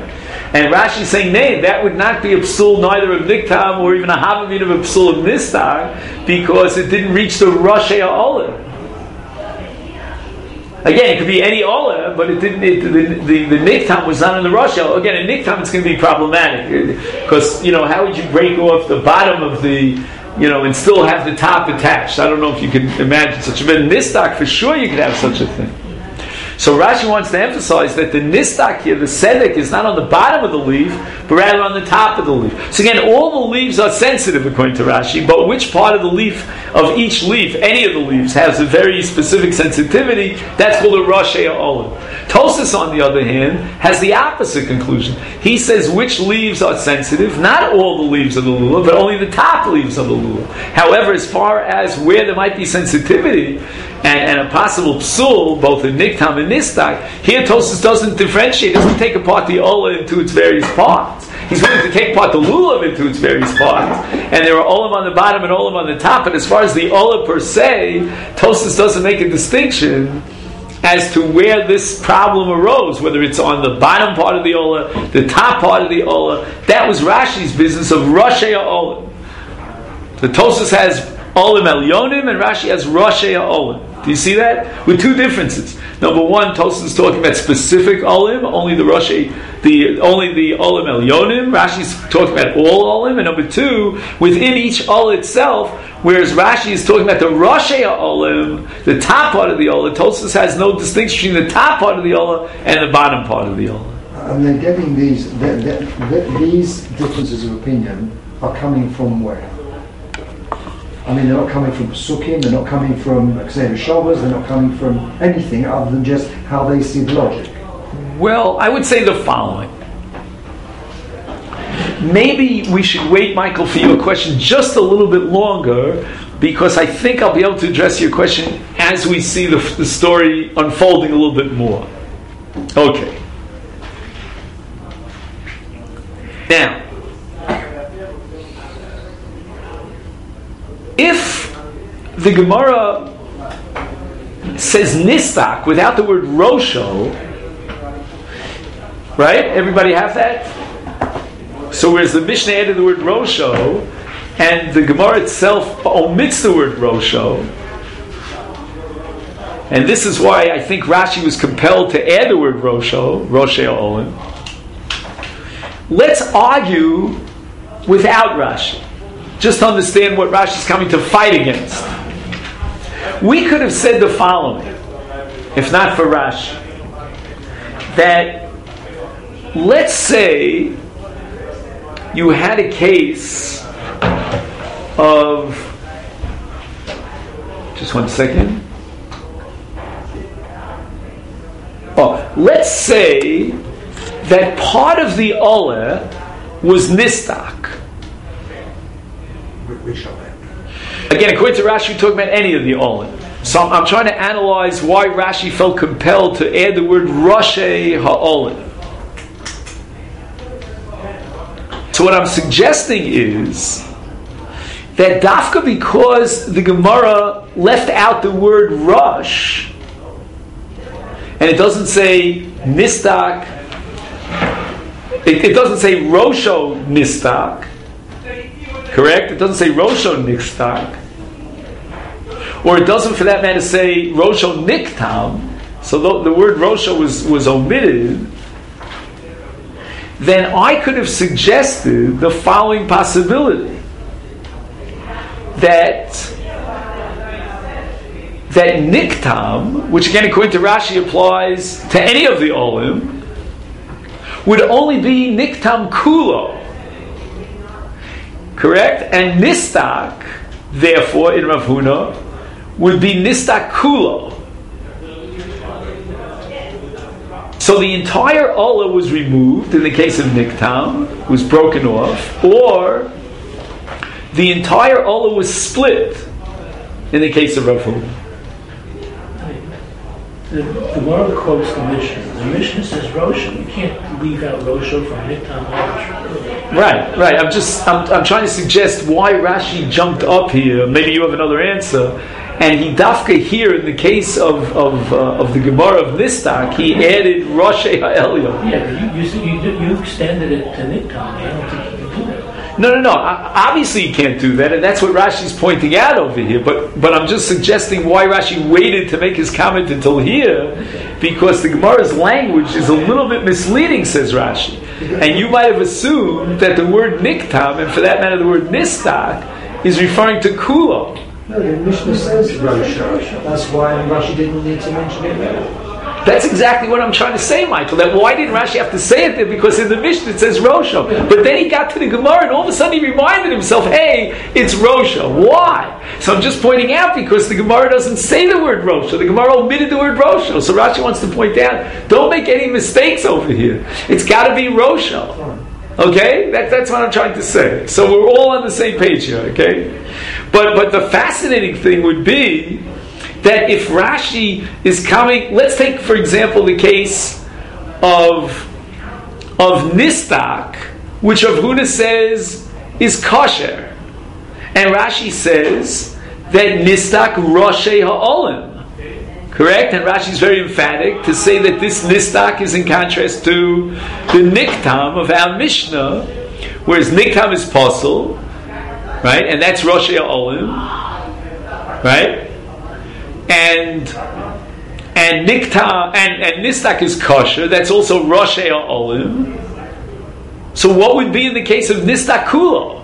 And Rashi is saying, nay, that would not be a psul neither of Niktam or even a Havamid of a psul of Nistar, because it didn't reach the Rosh Ha'olam. Again, it could be any Olah, but it didn't. It, the, the the Niktam was not in the Rosh Ha'olam. Again, in Niktam it's going to be problematic, because you know, how would you break off the bottom of the, you know, and still have the top attached? I don't know if you could imagine such a thing. In Nistak, for sure you could have such a thing. So Rashi wants to emphasize that the nistak here, the sedek, is not on the bottom of the leaf, but rather on the top of the leaf. So again, all the leaves are sensitive according to Rashi, but which part of the leaf, of each leaf, any of the leaves, has a very specific sensitivity, that's called a Rosh Ha'olam. Tosas, on the other hand, has the opposite conclusion. He says which leaves are sensitive, not all the leaves of the lulav, but only the top leaves of the lulav. However, as far as where there might be sensitivity, and, and a possible psul, both in Niktam and Nistak, here Tosas doesn't differentiate, doesn't take apart the Olah into its various parts. He's willing to take apart the Lulav into its various parts. And there are Olam on the bottom and Olam on the top, but as far as the Olah per se, Tosas doesn't make a distinction as to where this problem arose, whether it's on the bottom part of the Olah, the top part of the Olah. That was Rashi's business of Rosh Ha'olam. The Tosas has Olam Elyonim and Rashi has Rosh Ha'olam. Do you see that? With two differences. Number one, Tosas is talking about specific olim, only the Rosh, the only the olim elyonim. Rashi's talking about all olim. And number two, within each ol itself, whereas Rashi is talking about the Rosh olim, the top part of the olah, Tosas has no distinction between the top part of the olah and the bottom part of the olah. And then getting these, the, the, the, these differences of opinion are coming from where? I mean, they're not coming from Sukkim, they're not coming from Kseva Shabbos, they're not coming from anything other than just how they see the logic. Well, I would say the following. Maybe we should wait, Michael, for your question just a little bit longer, because I think I'll be able to address your question as we see the, the story unfolding a little bit more. Okay. Now, if the Gemara says nistak without the word rosho, right? Everybody have that? So whereas the Mishnah added the word rosho, and the Gemara itself omits the word rosho, and this is why I think Rashi was compelled to add the word rosho, Rosh Ha'olam. Let's argue without Rashi. Just to understand what Rashi is coming to fight against. We could have said the following, if not for Rashi, that let's say you had a case of, just one second. Oh, let's say that part of the Olah was nistak. Again, according to Rashi, we're talking about any of the Olim. So I'm, I'm trying to analyze why Rashi felt compelled to add the word Rosh Ha'olim. So what I'm suggesting is that dafka because the Gemara left out the word Rosh, and it doesn't say Nistak, it, it doesn't say Rosho Nistak, correct? It doesn't say Rosho Nistak. Or it doesn't, for that matter, say Rosho Niktam. So the, the word Rosho was, was omitted. Then I could have suggested the following possibility. That that Niktam, which again according to Rashi applies to any of the Olim, would only be Niktam Kulo. Correct? And Nistak, therefore, in Rav Huna, would be Nistak Kulo. So the entire Olah was removed in the case of Niktam, was broken off, or the entire Olah was split in the case of Rav Huna. The Gemara quotes the Mishnah. The Mishnah says Rosho. You can't leave out Rosho from Niktam. Right, right. I'm just, I'm, I'm trying to suggest why Rashi jumped up here. Maybe you have another answer, and he dafka here in the case of of, uh, of the Gemara of Nistak, he added Roshei Ha'elyon. Yeah, but you you you, you extended it to Niktam. I don't think you can do that. No, no, no. Obviously, you can't do that, and that's what Rashi's pointing out over here. But, but I'm just suggesting why Rashi waited to make his comment until here, because the Gemara's language is a little bit misleading, says Rashi. And you might have assumed that the word niktam, and for that matter, the word nistak, is referring to kulo. No, the Mishnah says Rosha. That's why Rashi didn't need to mention it there. That's exactly what I'm trying to say, Michael. That why didn't Rashi have to say it there? Because in the Mishnah it says Rosha. But then he got to the Gemara and all of a sudden he reminded himself, hey, it's Rosha. Why? So I'm just pointing out because the Gemara doesn't say the word Rosha. The Gemara omitted the word Rosha. So Rashi wants to point out, don't make any mistakes over here. It's got to be Rosha. Okay? That, that's what I'm trying to say. So we're all on the same page here, okay? But, but the fascinating thing would be that if Rashi is coming, let's take, for example, the case of of Nistak, which Rav Huna says is kosher, and Rashi says that Nistak Roshei Ha'olim, correct? And Rashi is very emphatic to say that this Nistak is in contrast to the Niktam of our Mishnah, whereas Niktam is Posel, right? And that's Roshei Ha'olim, right? And and Nikta and, and Nistak is kosher. That's also Roshei Ha'olim. So what would be in the case of Nistak Kulo?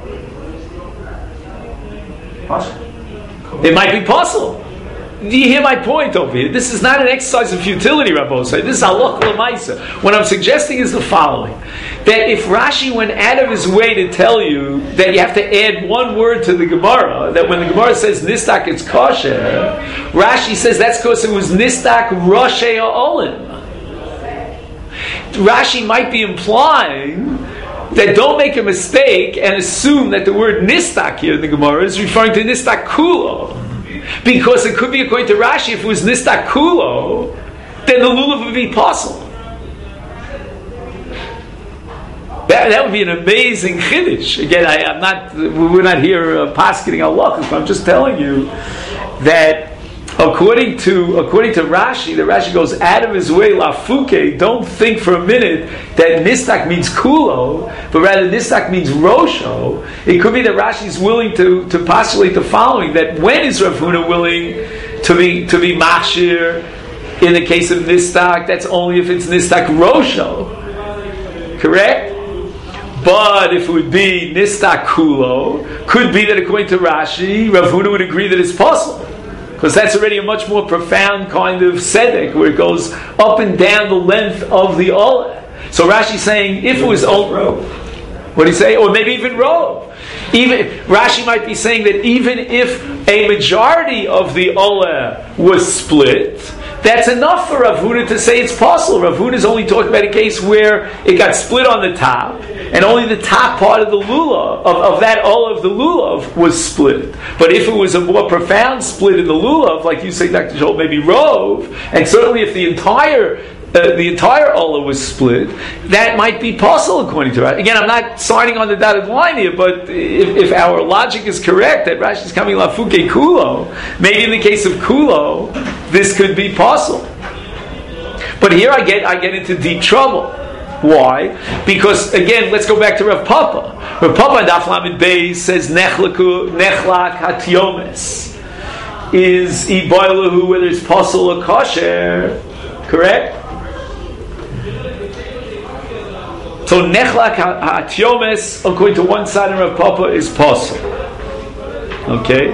Possible. It might be possible. Do you hear my point over here? This is not an exercise of futility, Rabbi Say. This is halach l'maisa. What I'm suggesting is the following: that if Rashi went out of his way to tell you that you have to add one word to the Gemara, that when the Gemara says Nistak it's kosher, Rashi says that's because it was Nistak Roshei Ha'olim. Rashi might be implying that don't make a mistake and assume that the word Nistak here in the Gemara is referring to Nistak Kulo. Because it could be according to Rashi, if it was Nistak Kulo, then the lulav would be possible. That, that would be an amazing chiddush. Again, I, I'm not. We're not here uh, paskening halachos, but I'm just telling you that according to according to Rashi, that Rashi goes out of his way lafuke. Don't think for a minute that nistak means kulo, but rather nistak means rosho. It could be that Rashi is willing to to postulate the following: that when is Rav Huna willing to be to be machshir in the case of nistak? That's only if it's nistak rosho, correct? But if it would be nistak kulo, could be that according to Rashi, Rav Huna would agree that it's possible. Because that's already a much more profound kind of tzedek, where it goes up and down the length of the olah. So Rashi's saying, if it was olah, what do you say? Or maybe even rov. Even Rashi might be saying that even if a majority of the olah was split, that's enough for Rav Huna to say it's possible. Rav Huna is only talking about a case where it got split on the top, and only the top part of the lulav, of, of that olah of the lulav, was split. But if it was a more profound split in the lulav, like you say, Doctor Joel, maybe rov, and certainly if the entire Uh, the entire olah was split, that might be possible according to Rashi. Again, I'm not signing on the dotted line here, but if, if our logic is correct that Rashi is coming lafuke kulo, maybe in the case of kulo, this could be possible. But here I get I get into deep trouble. Why? Because again, let's go back to Rav Papa. Rav Papa Daf Lamed Beis says nechlaku nechlak hatyomes is iboilahu, whether it's possible or kosher, correct? So nechlak ha'atyomes, according to one side of Rav Papa, is possible. Okay.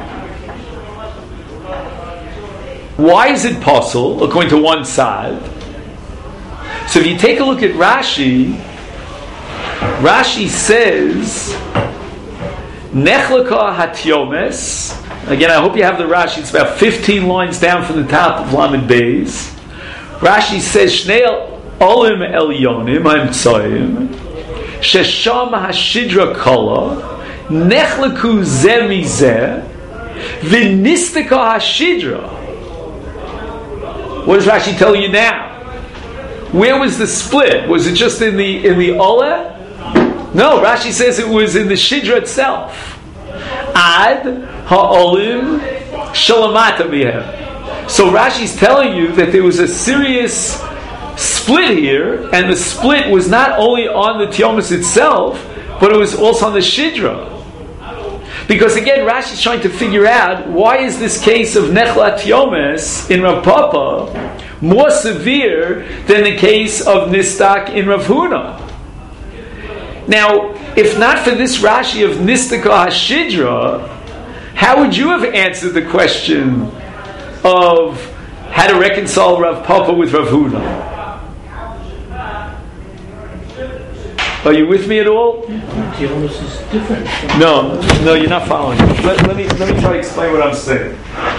Why is it possible, according to one side? So if you take a look at Rashi, Rashi says nechlaka hatyomes. Again, I hope you have the Rashi. It's about fifteen lines down from the top of Lamed Beis. Rashi says Shnei Olim Elyonim, I'm Tzayim, Shesham Hashidra Kala, Nechlaku Zeh Mizeh, V'nistika Hashidra. What does Rashi tell you now? Where was the split? Was it just in the in the Olah? No, Rashi says it was in the Shidra itself. Ad Ha'olim shalamata bihem. So Rashi's telling you that there was a serious split here, and the split was not only on the Tiomus itself, but it was also on the Shidra. Because again, Rashi's trying to figure out why is this case of Nechla Tiomes in Rav Papa more severe than the case of Nistak in Rav Huna. Now, if not for this Rashi of Nistaka Hashidra, how would you have answered the question of how to reconcile Rav Papa with Rav Huna? Are you with me at all? Tiomus is different. No, no, you're not following. Let, let me let me try to explain what I'm saying.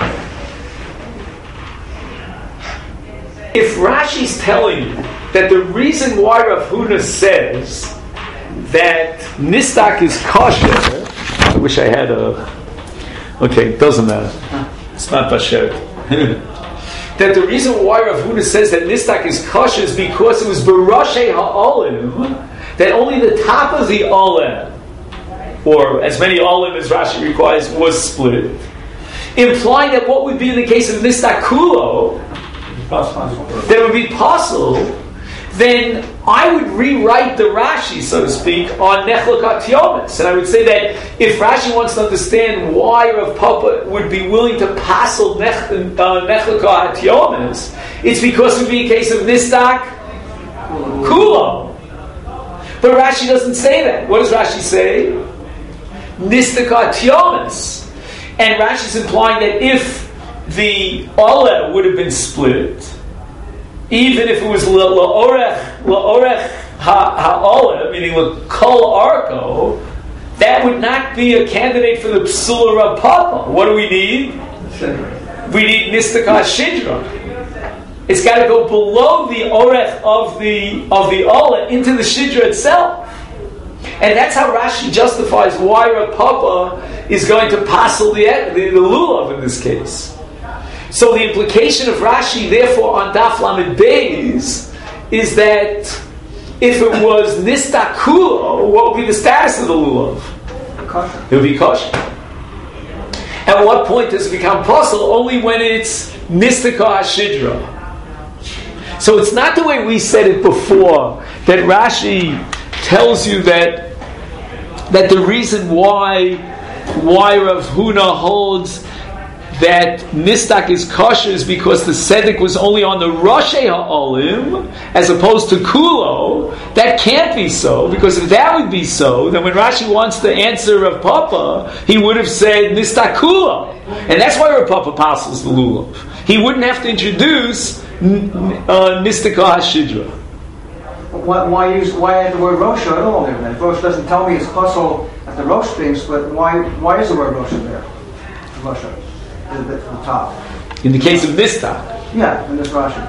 If Rashi's telling you that the reason why Rav Huna says that Nistak is kosher, I wish I had a. Okay, doesn't matter. It's not Basher. That the reason why Rav Huna says that Nistak is kosher is because it was Barashe Ha'olim, that only the top of the Olim, or as many Olim as Rashi requires, was split, implying that what would be in the case of Nistak Kulo, that would be possible, then I would rewrite the Rashi, so to speak, on Nechla Tiomes. And I would say that if Rashi wants to understand why Rav Papa would be willing to passel Nechla Tiomes, it's because it would be a case of Nistak Kulo. But Rashi doesn't say that. What does Rashi say? Nistaka Tiomes. And Rashi's implying that if the Ola would have been split, even if it was La'orech La'orech Ha'ola, meaning L'kol Arko, that would not be a candidate for the Psula Rav Papa. What do we need? We need Nistaka Shidra. It's got to go below the orech of the of the ola into the shidra itself, and that's how Rashi justifies why Rav Papa is going to passel the, the the lulav in this case. So the implication of Rashi, therefore, on Daf Lamed Beis, is that if it was nistakulo, what would be the status of the lulav? Kosher. It would be kosher. At what point does it become possible? Only when it's nistaka hashidra. So it's not the way we said it before, that Rashi tells you that that the reason why why Rav Huna holds that Nistak is kosher is because the Tzedek was only on the Roshei Ha'olim as opposed to Kulo. That can't be so, because if that would be so, then when Rashi wants to answer Rav Papa, he would have said Nistak Kulo. And that's why Rav Papa passes the Lulav. He wouldn't have to introduce Uh, Nistaka Hashidra. Why, why use why add the word Rosha at all there? Then? If Rosh doesn't tell me it's kosel at the Rosh being split, why why is the word Rosha there? Rosha, the bit from the top. In the case of Nistak. Yeah, in this Rashi.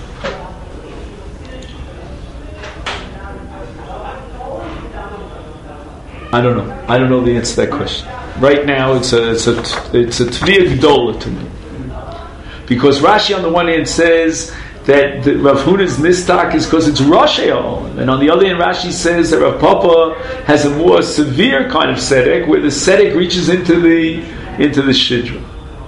I don't know. I don't know the answer to that question. Right now, it's a it's a it's a tviyah gdola to me. Because Rashi on the one hand says that the Rav Huna's nistak is because it's Roshei Ha'olim, and on the other hand Rashi says that Rav Papa has a more severe kind of tzedek, where the tzedek reaches into the into the shidra.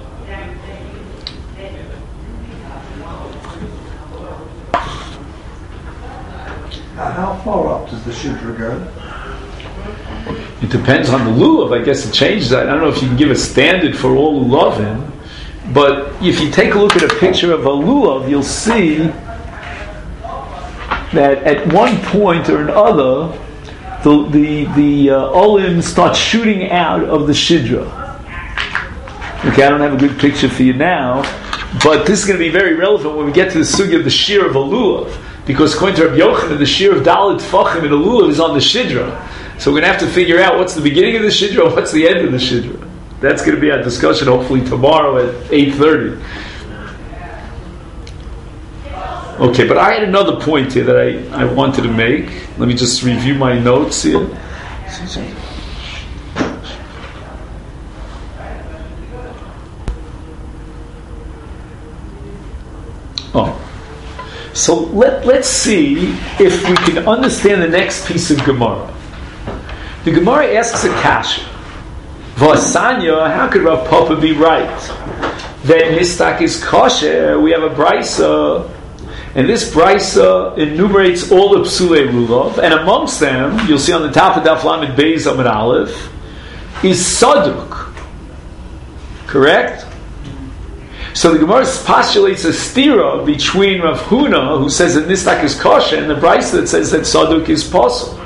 How far up does the shidra go? It depends on the lulav. I guess it changes. I don't know if you can give a standard for all lulavim. But if you take a look at a picture of a lulav, you'll see that at one point or another, the the the uh, olim starts shooting out of the shidra. Okay, I don't have a good picture for you now, but this is going to be very relevant when we get to the sugya of the shear of a lulav, because according to Rabbi Yochanan, the shear of Dalit Tfachim in a lulav is on the shidra. So we're going to have to figure out what's the beginning of the shidra and what's the end of the shidra. That's going to be our discussion hopefully tomorrow at eight thirty. Okay, but I had another point here that I, I wanted to make. Let me just review my notes here. Oh. So let, let's see if we can understand the next piece of Gemara. The Gemara asks a kasha. Vasanya, how could Rav Papa be right? that nistak is kosher, we have a brisa, and this brisa enumerates all the psulei lulav, and amongst them, you'll see on the top of Daf Lamed Beis Amud Aleph, is saduk. Correct? So the Gemara postulates a stira between Rav Huna, who says that nistak is kosher, and the brisa that says that saduk is posel.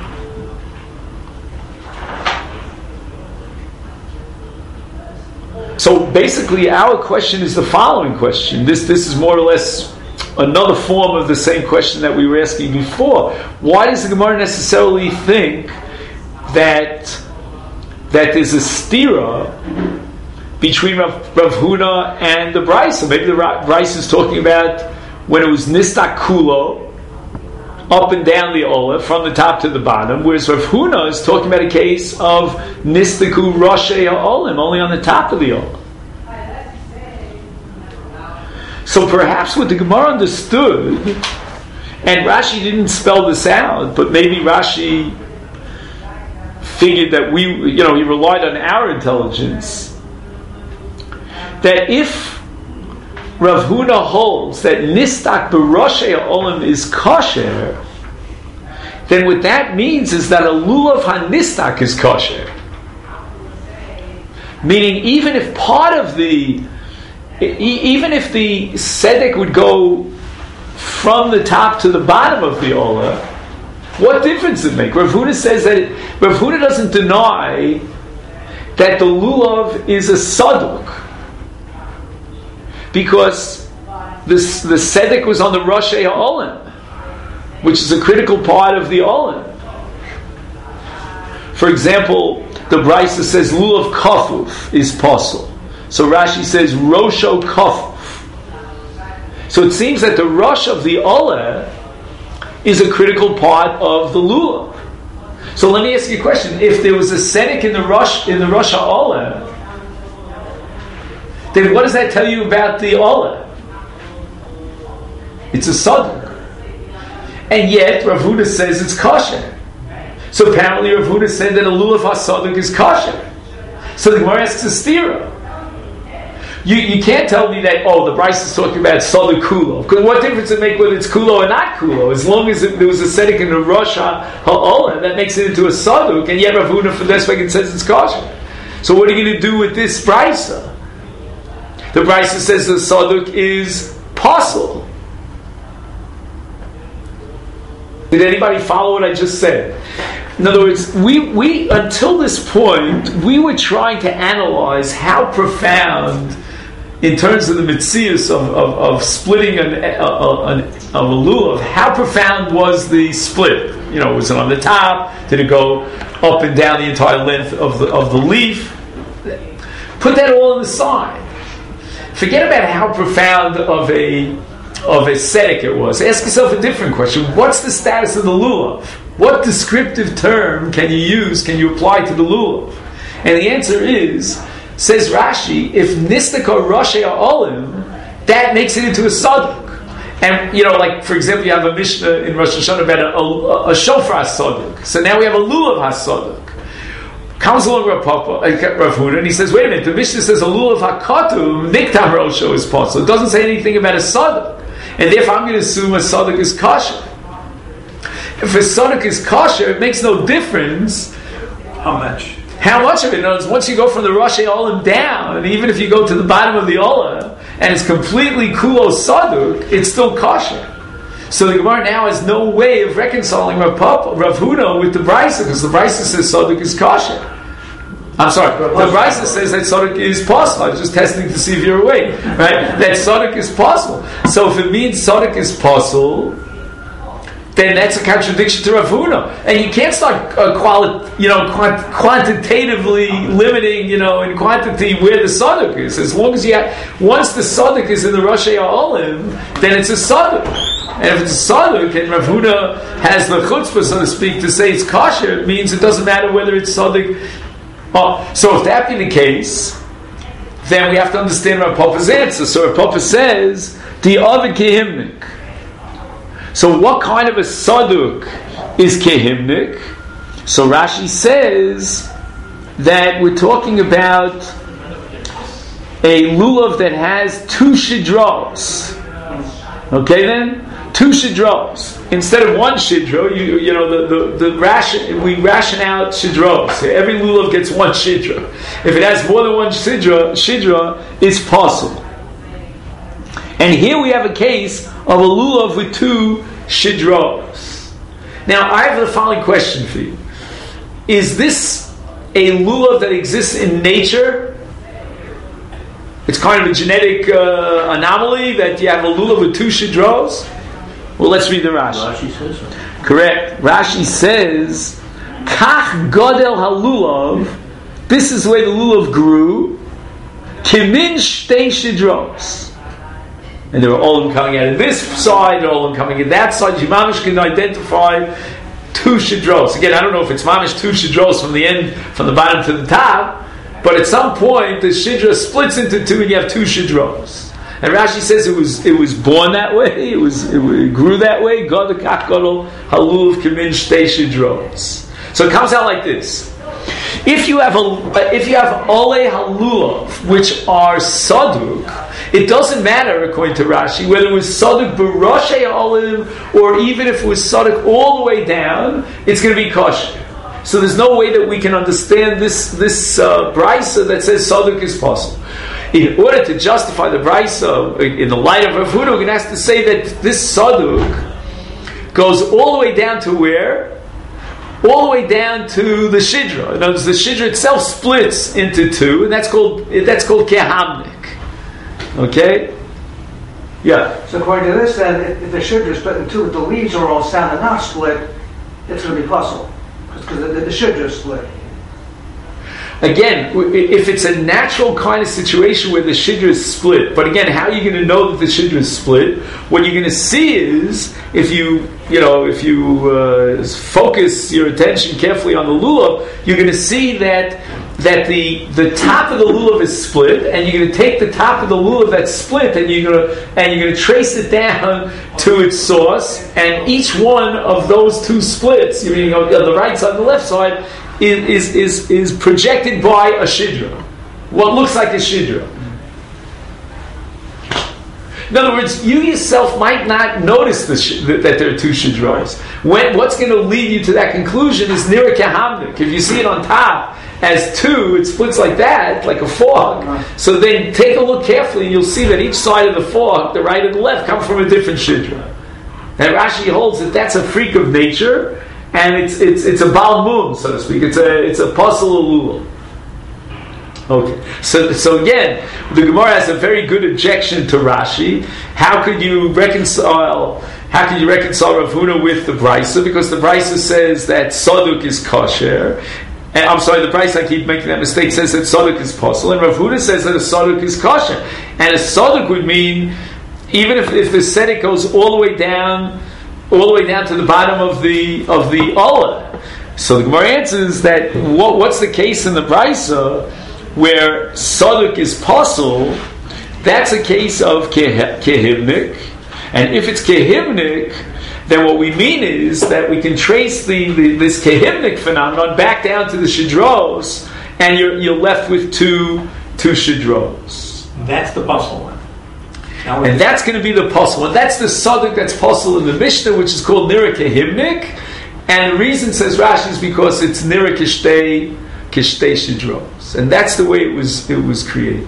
So basically, our question is the following question. This this is more or less another form of the same question that we were asking before. Why does the Gemara necessarily think that that there's a stira between Rav, Rav Huna and the brisa? Maybe the brisa is talking about when it was nistak kulo, up and down the olah, from the top to the bottom, whereas Rav Huna is talking about a case of nistaku roshei ha'olim, only on the top of the olah. So perhaps what the Gemara understood, and Rashi didn't spell this out, but maybe Rashi figured that we, you know, he relied on our intelligence, that if Rav Huna holds that nistak b'roshei ha'olim is kosher, then what that means is that a lulav hanistak is kosher. Meaning, even if part of the, even if the sedek would go from the top to the bottom of the olah, what difference does it make? Rav Huna says that it, Rav Huna doesn't deny that the lulav is a saduk, because this, the sedek was on the roshei ha'olim, which is a critical part of the olim. For example, the brisa says lulav kafuf is posel. So Rashi says rosho kafuf. So it seems that the rosh of the olah is a critical part of the lulav. So let me ask you a question: if there was a sedek in the rosh in the rosh ha'olah, then what does that tell you about the olah? It's a saduk. And yet Rav Huna says it's kosher. So apparently Rav Huna said that a lulav hasaduk is kosher. So the Gemara asks a stira. You, you can't tell me that, oh, the Bryce is talking about saduk kulo. Because what difference does it make whether it's kulo or not kulo? As long as it, there was a sedek in the rosh ha'olah, that makes it into a saduk, and yet Rav Huna for this way says it's kosher. So what are you going to do with this brisa? The brisa says the saduk is posel. Did anybody follow what I just said? In other words, we, we until this point, we were trying to analyze how profound, in terms of the mitzias of, of, of splitting an, a, a, an, a lulav, how profound was the split? You know, was it on the top? Did it go up and down the entire length of the of the leaf? Put that all on the side. Forget about how profound of a of a sedek it was. Ask yourself a different question. What's the status of the lulav? What descriptive term can you use, can you apply to the lulav? And the answer is, says Rashi, if nistika roshei ha'olim, that makes it into a saduk. And, you know, like, for example, you have a Mishnah in Rosh Hashanah about a, a, a shofar saduk. So now we have a lulav hasaduk. Comes along Rav Papa, Rav Huna, and he says, wait a minute, the Mishnah says a lulav hakatum, niktam rosho is possible. It doesn't say anything about a saduk. And therefore I'm going to assume a saduk is kosher. If a saduk is kosher, it makes no difference how much. How much of it? In other words, once you go from the roshei olim down, and even if you go to the bottom of the olah, and it's completely kulo saduk, it's still kosher. So the Gemara now has no way of reconciling Rav, Papa, Rav Huna with the Brisa, because the Brisa says saduk is kosher. I'm sorry, the Brisa says that saduk is possible. I was just testing to see if you're awake, right? That saduk is possible. So if it means saduk is possible, then that's a contradiction to Rav Huna. And you can't start uh, quali- you know, quant- quantitatively limiting, you know, in quantity where the saduk is. As long as you have, once the saduk is in the roshei ha'olim, then it's a saduk. And if it's a saduk, and Rav Huna has the chutzpah, so to speak, to say it's kosher, it means it doesn't matter whether it's saduk. Oh, so if that be the case, then we have to understand Rav Papa's answer. So Rav Papa says, the other kehimnik. So what kind of a saduk is kehimnik? So Rashi says that we're talking about a lulav that has two shidros. Okay then? Two shidros. Instead of one shidro, you you know, the, the, the ration, we ration out shidros. So every lulav gets one shidra. If it has more than one shidra, shidra, it's possible. And here we have a case of a lulav with two shidros. Now, I have the following question for you. Is this a lulav that exists in nature? It's kind of a genetic uh, anomaly that you have a lulav with two shidros? Well, let's read the Rashi. Rashi says so. Correct. Rashi says, Kach godel halulav, this is the way the lulav grew, kimin shtei shidros. And there were all of them coming out of this side, all of them coming in that side. You mamish can identify two shidros. Again, I don't know if it's mamish two shidros from the end, from the bottom to the top, but at some point the shidra splits into two, and you have two shidros. And Rashi says it was it was born that way. It was it, it grew that way. God the kach gadol halulav kimin shtei shidros. So it comes out like this. If you have a if you have ole halulav, which are saduk, it doesn't matter according to Rashi whether it was saduk b'roshei olive or even if it was saduk all the way down, it's going to be kosher. So there's no way that we can understand this this uh, brisa that says saduk is possible. In order to justify the brisa in the light of Rav Huna, we're going to have to say that this saduk goes all the way down to where? All the way down to the shidra. In other words, the shidra itself splits into two, and that's called that's called kehamnik. Okay? Yeah. So according to this, then, if, if the shidra is split in two, if the leaves are all sound and not split, it's going to be possible because the, the, the shidra is split. Again, if it's a natural kind of situation where the shidra is split, but again, how are you going to know that the shidra is split? What you're going to see is, if you, you know, if you uh, focus your attention carefully on the lulav, you're going to see that that the the top of the lulav is split, and you're going to take the top of the lulav that's split, and you're going to and you're going to trace it down to its source, and each one of those two splits, you mean on the right side and the left side, Is, is is projected by a shidra, what looks like a shidra. In other words, you yourself might not notice the sh- that there are two shidras. When what's going to lead you to that conclusion is nira kehamnik. If you see it on top as two, it splits like that, like a fork. So then take a look carefully, and you'll see that each side of the fork, the right and the left, come from a different shidra. And Rashi holds that that's a freak of nature. And it's it's it's a Baal Mum, so to speak. It's a it's a puzzle lulav. Okay, so so again, the Gemara has a very good objection to Rashi. How could you reconcile? How could you reconcile Rav Huna with the Brisa? Because the Brisa says that saduk is kosher. And I'm sorry, the Brisa, I keep making that mistake, says that saduk is puzzle, and Rav Huna says that a saduk is kosher. And a saduk would mean even if if the sedek goes all the way down. all the way down to the bottom of the of the olah. So the Gemara answers that what, what's the case in the Brisa where saduk is possible? That's a case of kehivnik, and if it's kehivnik, then what we mean is that we can trace the, the this kehivnik phenomenon back down to the shidros, and you're you're left with two two shidros. That's the puzzle one. And that's going to be the puzzle. And that's the saduk that's puzzle in the Mishnah, which is called nira kehimnik. And the reason, says Rashi, is because it's nira kishtei kishtei shidros. And that's the way it was it was created.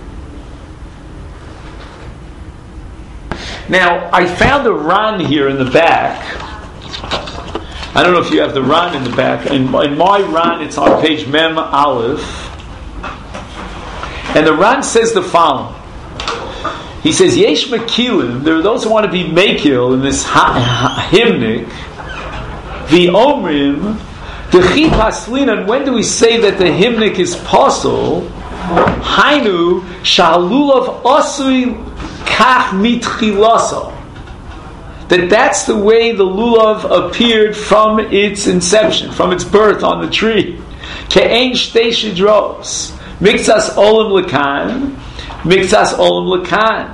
Now, I found a Ran here in the back. I don't know if you have the Ran in the back. In, in my Ran, it's on page Mem Aleph. And the Ran says the following. He says, Yesh Mekilim, there are those who want to be Mekil in this ha- ha- hymnic, the Omrim, the Chi Paslin, and when do we say that the hymnic is possible? Hainu, Shalulav Osui Kach Mitchilaso. That that's the way the lulav appeared from its inception, from its birth on the tree. Ke'ein Shtei Shidros, Mikzas Olam Lekan, Mikzas Olam Lekan.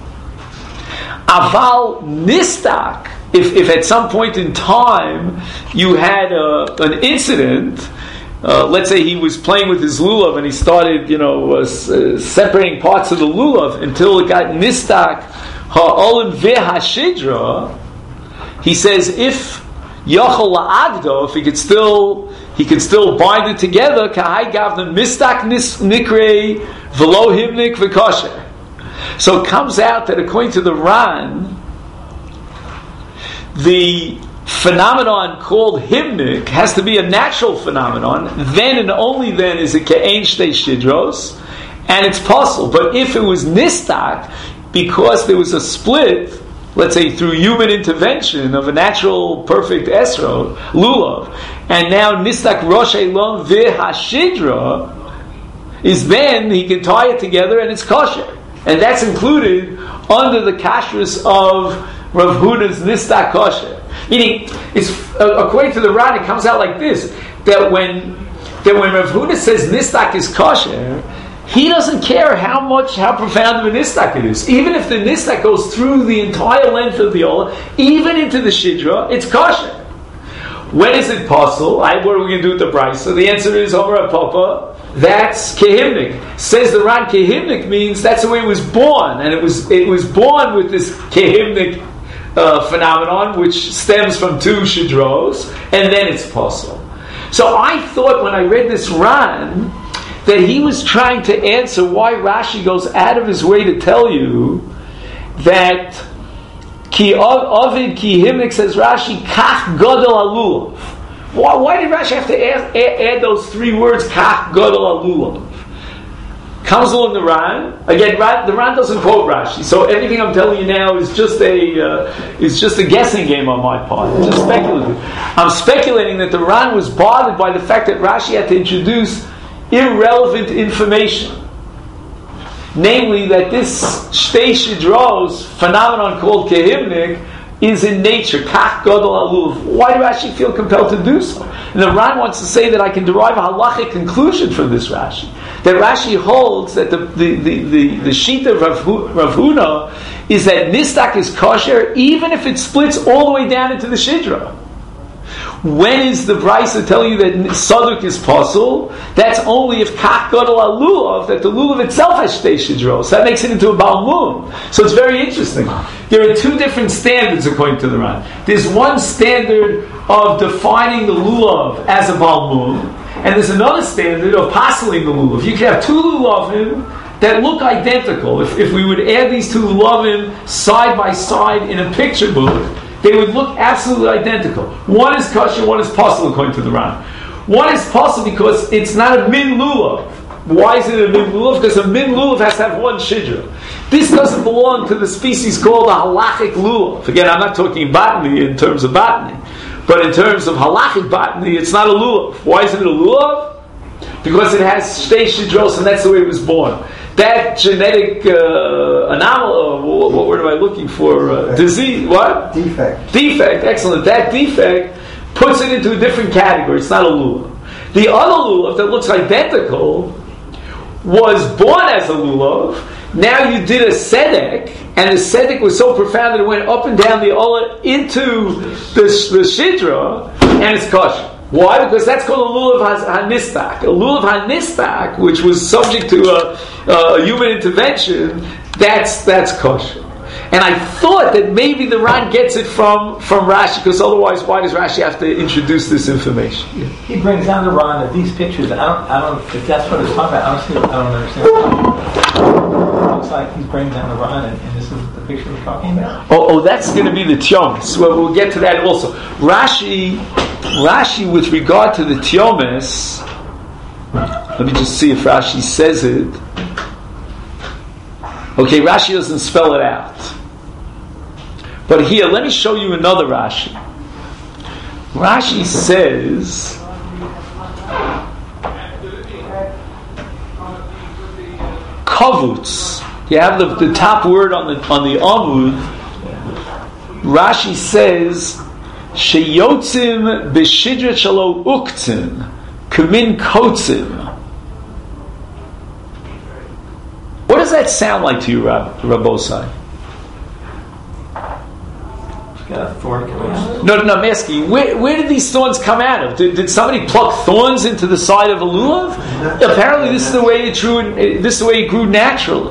Aval Nistak, if, if at some point in time you had a, an incident uh, let's say he was playing with his lulav and he started, you know, uh, s- uh, separating parts of the lulav until it got nistak ha'olim ve'hashidra. He says if yachol la'agdo, if he could still he could still bind it together, kahai gavna mistak nikrei v'lo himnik v'kosher. So it comes out that according to the Ran, the phenomenon called himnik has to be a natural phenomenon. Then and only then is it ke'ein shtei shidros, and it's possible. But if it was nistak, because there was a split, let's say through human intervention of a natural perfect esrog, lulav, and now nistak rosh elon v'hashidra, is then he can tie it together and it's kosher. And that's included under the kashrus of Rav Huda's nistak kosher. Meaning, it's uh, according to the Ran, it comes out like this: that when that when Rav Huda says nistak is kosher, he doesn't care how much, how profound of a nistak it is. Even if the nistak goes through the entire length of the olah, even into the shidra, it's kosher. When is it possible? I, what are we going to do with the brayso? So the answer is Omer Papa. That's kehimnik. Says the Ran, kehimnik means that's the way it was born, and it was it was born with this kehimnik uh, phenomenon, which stems from two shidros, and then it's possible. So I thought when I read this Ran that he was trying to answer why Rashi goes out of his way to tell you that ki ovid ki himnik, says Rashi, kach godel alulav. Why, why did Rashi have to add, add, add those three words, kach godel alulav? Comes along the Ran. Again, Ran, the Ran doesn't quote Rashi, so everything I'm telling you now is just a uh, is just a guessing game on my part. It's just speculative. I'm speculating that the Ran was bothered by the fact that Rashi had to introduce irrelevant information, namely that this shtei shidros phenomenon called kehimnik is in nature kach gadol aluv. Why do Rashi feel compelled to do so? And the Ran wants to say that I can derive a halachic conclusion from this Rashi, that Rashi holds that the the the the, the sheet of Rav Huna is that nistak is kosher even if it splits all the way down into the shidra. When is the brayso telling you that saduk is possible? That's only if kach gadol alulav, that the lulav itself has shtei shidros. So that makes it into a balmum. So it's very interesting. There are two different standards according to the Ran. There's one standard of defining the lulav as a balmum, and there's another standard of passeling the lulav. You can have two lulavim that look identical. If, if we would add these two lulavim side by side in a picture book, they would look absolutely identical. One is kosher, one is possible according to the Ran. One is possible because it's not a min lulav. Why is it a min lulav? Because a min lulav has to have one shidra. This doesn't belong to the species called a halachic lulav. Again, I'm not talking botany in terms of botany, but in terms of halachic botany, it's not a lulav. Why isn't it a lulav? Because it has shtei shidros, and that's the way it was born. That genetic uh, anomaly, what, what word am I looking for? Uh, disease, what? Defect. Defect, excellent. That defect puts it into a different category. It's not a lulav. The other lulav that looks identical was born as a lulav. Now you did a sedek, and the sedek was so profound that it went up and down the olah into the, the shidra, and it's kosher. Why? Because that's called a lulav hanistak. A lulav hanistak, which was subject to a, a human intervention, that's that's kosher. And I thought that maybe the Ran gets it from, from Rashi, because otherwise, why does Rashi have to introduce this information? He brings down the Ran of these pictures. I don't, I don't. If that's what it's talking about, honestly, I don't understand. It looks like he's bringing down the Ran, and, and this is the picture we're talking about. Oh, oh, that's going to be the Tyomis. Well, we'll get to that also. Rashi, Rashi, with regard to the Tyomis, let me just see if Rashi says it. Okay, Rashi doesn't spell it out. But here, let me show you another Rashi. Rashi says, kavutz. You have the, the top word on the on the amud. Rashi says, sheyotzim b'shidra shalo uktzim kamin kotzim. What does that sound like to you, Rab, Rabosai? I uh, thorn coming. No, no, no, I'm asking, where, where did these thorns come out of? Did, did somebody pluck thorns into the side of a lulav? Apparently, this is the way it grew. This is the way it grew naturally.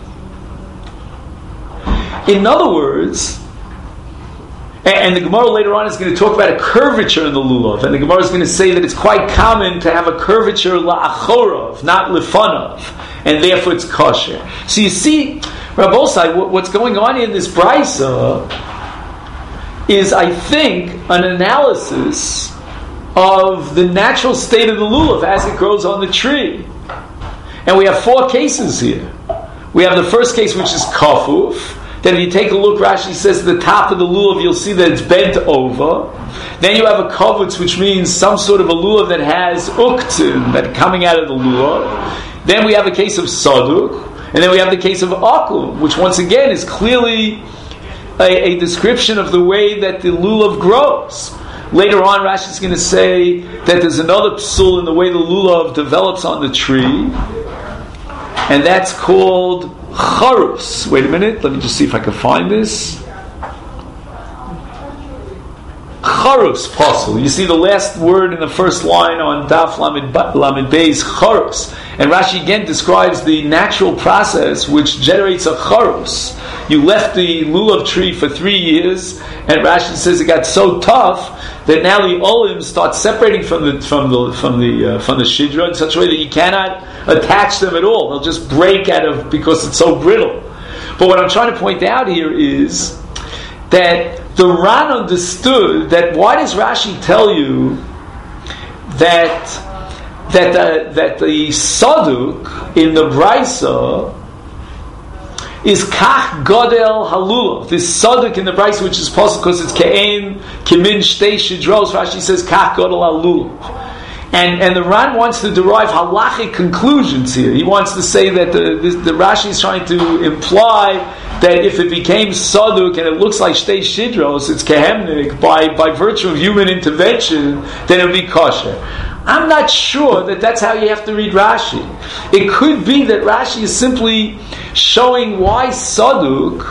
In other words, and, and the Gemara later on is going to talk about a curvature in the lulav, and the Gemara is going to say that it's quite common to have a curvature la'achorov, not lefanov, and therefore it's kosher. So you see, Rabbi Osai, what's going on in this brisa is, I think, an analysis of the natural state of the lulav as it grows on the tree. And we have four cases here. We have the first case, which is kafuf. Then if you take a look, Rashi says at the top of the lulav, you'll see that it's bent over. Then you have a kavutz, which means some sort of a lulav that has uktzin, that coming out of the lulav. Then we have a case of saduk. And then we have the case of akum, which once again is clearly a, a description of the way that the lulav grows. Later on, Rashi is going to say that there's another psul in the way the lulav develops on the tree, and that's called charus. Wait a minute, let me just see if I can find this. Charus pasul. You see the last word in the first line on Daf Lamed Beis, charus. And Rashi again describes the natural process which generates a charus. You left the lulav tree for three years, and Rashi says it got so tough that now the olim start separating from the from the from the uh, from the shidra in such a way that you cannot attach them at all. They'll just break out of because it's so brittle. But what I'm trying to point out here is that the Ran understood that. Why does Rashi tell you that that the, that the saduk in the brisa is kach godel halulav? This saduk in the brisa, which is possible because it's ke'en kimin shtei shidros, Rashi says kach godel halulav. And and the Ran wants to derive halachic conclusions here. He wants to say that the, the, the Rashi is trying to imply that if it became saduk and it looks like shtei shidros, it's kehemnik by, by virtue of human intervention, then it would be kosher. I'm not sure that that's how you have to read Rashi. It could be that Rashi is simply showing why saduk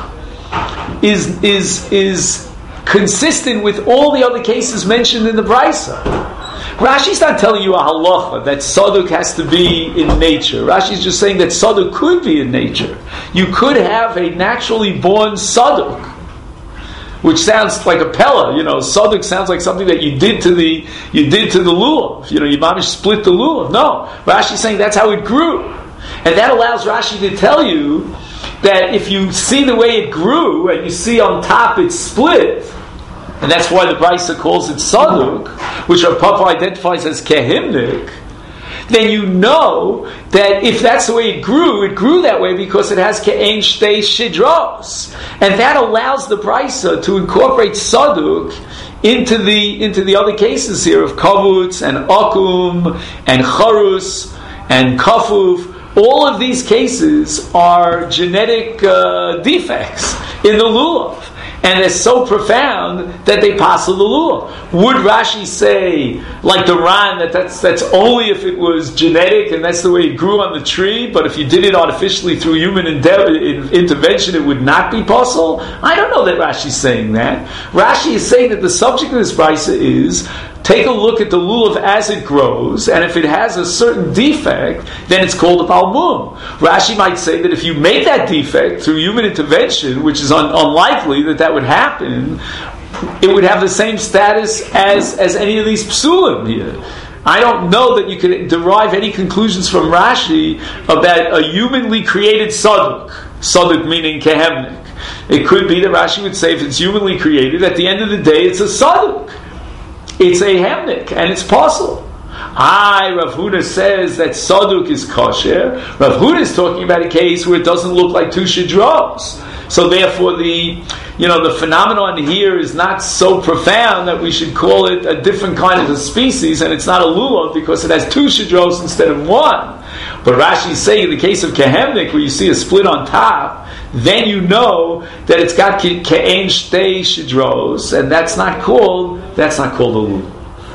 is is is consistent with all the other cases mentioned in the brisa. Rashi's not telling you a halacha that saduk has to be in nature. Rashi's just saying that saduk could be in nature. You could have a naturally born saduk, which sounds like a pella. You know, saduk sounds like something that you did to the you did to the lulav. You know, you mamish split the lulav. No, Rashi's saying that's how it grew, and that allows Rashi to tell you that if you see the way it grew and you see on top it's split. And that's why the Brisa calls it saduk, which our Papa identifies as kehimnik, then you know that if that's the way it grew, it grew that way because it has ke'en shtei shidros. And that allows the Brisa to incorporate saduk into the into the other cases here of kavutz and akum and charus and kafuf. All of these cases are genetic uh, defects in the lulav. And they're so profound that they pass the lulav. Would Rashi say, like the Ran, that that's, that's only if it was genetic and that's the way it grew on the tree, but if you did it artificially through human endeavor, intervention, it would not be possible? I don't know that Rashi's saying that. Rashi is saying that the subject of this brisa is, take a look at the lulav as it grows, and if it has a certain defect, then it's called a balmum. Rashi might say that if you make that defect through human intervention, which is un- unlikely that that would happen, it would have the same status as, as any of these psulim here. I don't know that you can derive any conclusions from Rashi about a humanly created saduk. Saduk meaning kehemnik. It could be that Rashi would say if it's humanly created, at the end of the day it's a saduk. It's a hemnik, and it's possible. I, Rav Huda says that saduk is kosher. Rav Huda is talking about a case where it doesn't look like two shidros. So therefore the, you know, the phenomenon here is not so profound that we should call it a different kind of a species, and it's not a lulav because it has two shidros instead of one. But Rashi is saying in the case of kehemnik, where you see a split on top, then you know that it's got ke'en shtei shidros, and that's not called that's not called a lulav.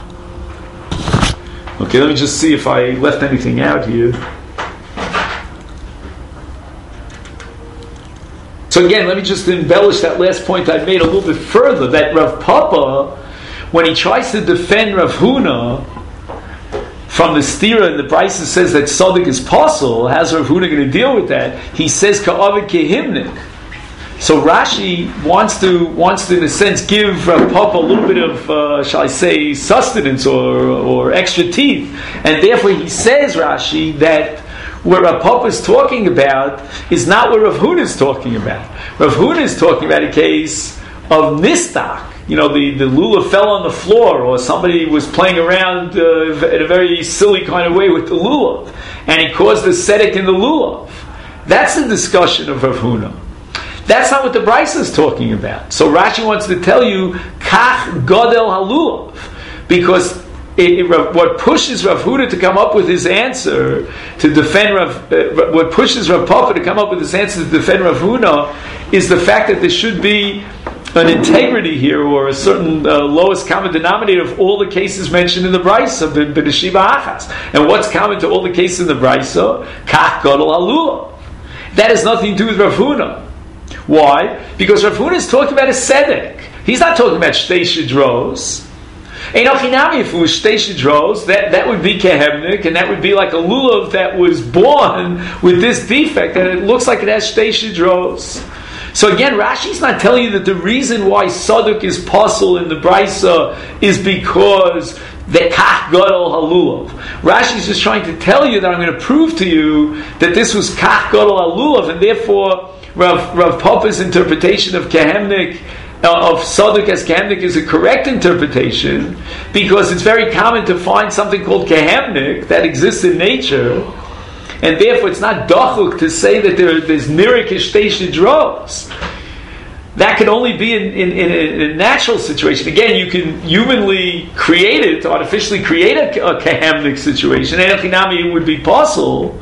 Okay, let me just see if I left anything out here. So again, let me just embellish that last point I made a little bit further, that Rav Papa, when he tries to defend Rav Huna from the stira, and the Brisa says that Tzaddik is possible, how's Rav Huna going to deal with that? He says, Ka'avid kehimnik. So Rashi wants to, wants to, in a sense, give Rav Papa a little bit of, uh, shall I say, sustenance or, or extra teeth. And therefore he says, Rashi, that what Rav Papa is talking about is not what Rav Huna is talking about. Rav Huna is talking about a case of nistak. You know, the, the lulav fell on the floor, or somebody was playing around uh, in a very silly kind of way with the lulav, and he caused a tzedek in the lulav. That's the discussion of Rav Huna. That's not what the Brisa is talking about. So Rashi wants to tell you, kach godel halulav, because It, it, what pushes Rav Huda to come up with his answer to defend Rav, uh, what pushes Rav Papa to come up with his answer to defend Rav Huna is the fact that there should be an integrity here, or a certain uh, lowest common denominator of all the cases mentioned in the Brisa, b'neshiva achas. And what's common to all the cases in the Brisa? Kach gadol halula. That has nothing to do with Rav Huna. Why? Because Rav Huna is talking about a tzedek. He's not talking about shtei shidros. Einochinami, if it was shtei shidros, that, that would be kehemnik, and that would be like a lulav that was born with this defect, and it looks like it has shtei shidros. So again, Rashi's not telling you that the reason why Saduk is possible in the Brisa is because the kach gadol halulav. Rashi's just trying to tell you that I'm going to prove to you that this was kach gadol halulav, and therefore Rav, Rav Papa's interpretation of kehemnik, of Saduk as Kehemnik, is a correct interpretation, because it's very common to find something called Kehemnik that exists in nature, and therefore it's not dachuk to say that there, there's nirikish shidros. That can only be in, in, in, a, in a natural situation. Again, you can humanly create it, artificially create a, a Kehemnik situation, and it would be possible.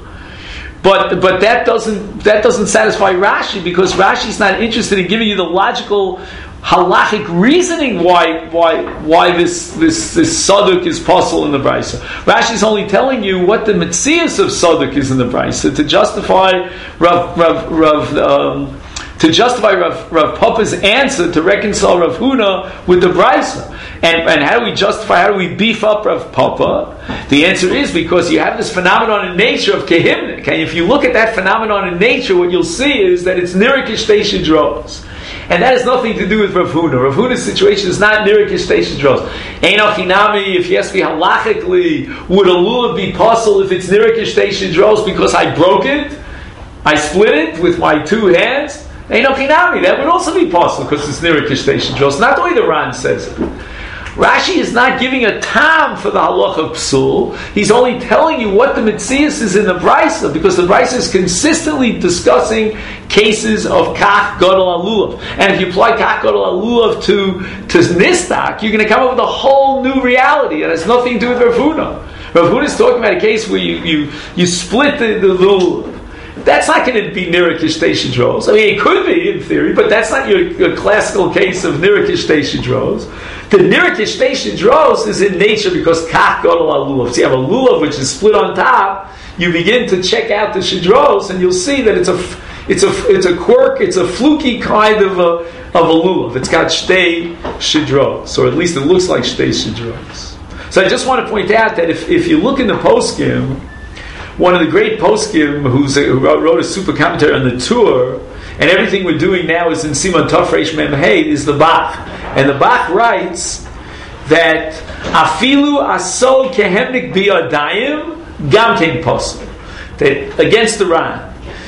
But but that doesn't that doesn't satisfy Rashi, because Rashi's not interested in giving you the logical halachic reasoning why why why this this this saduk is possible in the Brisa. Rashi's only telling you what the metzius of saduk is in the Brisa to justify Rav Rav Rav um, to justify Rav, Rav Papa's answer to reconcile Rav Huna with the Brisa. And, and how do we justify, how do we beef up Rav Papa? The answer is because you have this phenomenon in nature of kehimnik. And if you look at that phenomenon in nature, what you'll see is that it's nirikish shidros. And that has nothing to do with Rav Huna. Rav Huna's situation is not nirikish shidros. Einochinami, if you ask me halachically, would a lulav be possible if it's nirikish shidros because I broke it? I split it with my two hands? Einochinami, that would also be possible because it's nirikish shidros. Not the way the Ran says it. Rashi is not giving a tam for the halach of psul. He's only telling you what the mitzias is in the Brisa, because the Brisa is consistently discussing cases of kach gadol halulav. And if you apply kach gadol halulav to to nistak, you're going to come up with a whole new reality, and it has nothing to do with Rav Huna. Rav Huna is talking about a case where you you, you split the, the lulav. That's not going to be nirikish shidros. I mean, it could be in theory, but that's not your, your classical case of nirikish shidros. The nirikish shidros is in nature because kach gadol halulav. So you have a lulav which is split on top. You begin to check out the shidros, and you'll see that it's a it's a it's a quirk. It's a fluky kind of a of a lulav. It's got shtei shidros, or at least it looks like shtei shidros. So I just want to point out that if if you look in the poskim, one of the great poskim who's a, who wrote a super commentary on the Tur, and everything we're doing now is in Siman Tov Reish Mem Hey, is the Bach. And the Bach writes that afilu asol kehemnik bi'adayim gamkein posel, that against the Ran.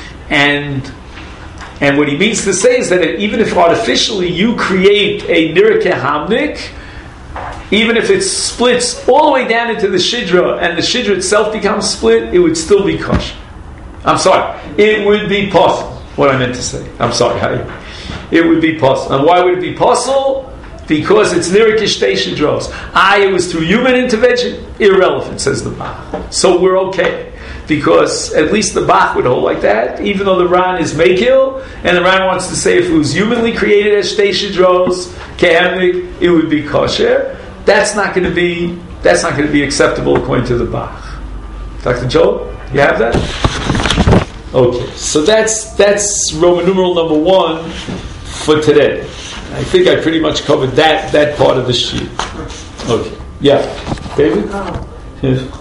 And and what he means to say is that even if artificially you create a nirikeh hamnik, even if it splits all the way down into the shidra, and the shidra itself becomes split, it would still be kosher. I'm sorry. It would be possible. What I meant to say. I'm sorry. It would be possible. And why would it be possible? Because it's nirikish shtei shidros. I, it was through human intervention. Irrelevant, says the Bach. So we're okay. Because at least the Bach would hold like that, even though the Ran is Mekil, and the Ran wants to say if it was humanly created as shtei shidros, kehemnik, it would be kosher. That's not going to be that's not going to be acceptable according to the Bach. Doctor Joel, you have that? Okay, so that's that's Roman numeral number one for today. I think I pretty much covered that that part of the sheet. Okay, yeah, David. Yes.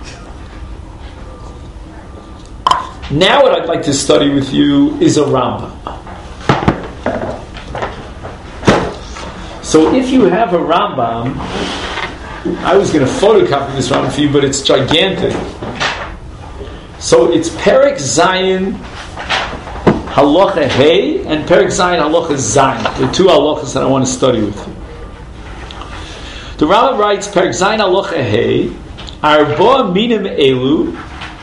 Now, what I'd like to study with you is a Rambam. So, if you have a Rambam, I was going to photocopy this Rambam for you, but it's gigantic. So, it's Perek Zayin Halacha Hey and Perek Zayin Halacha Zayin. The two halachas that I want to study with you. The Rambam writes Perek Zayin Halacha Hey Arba Minim Elu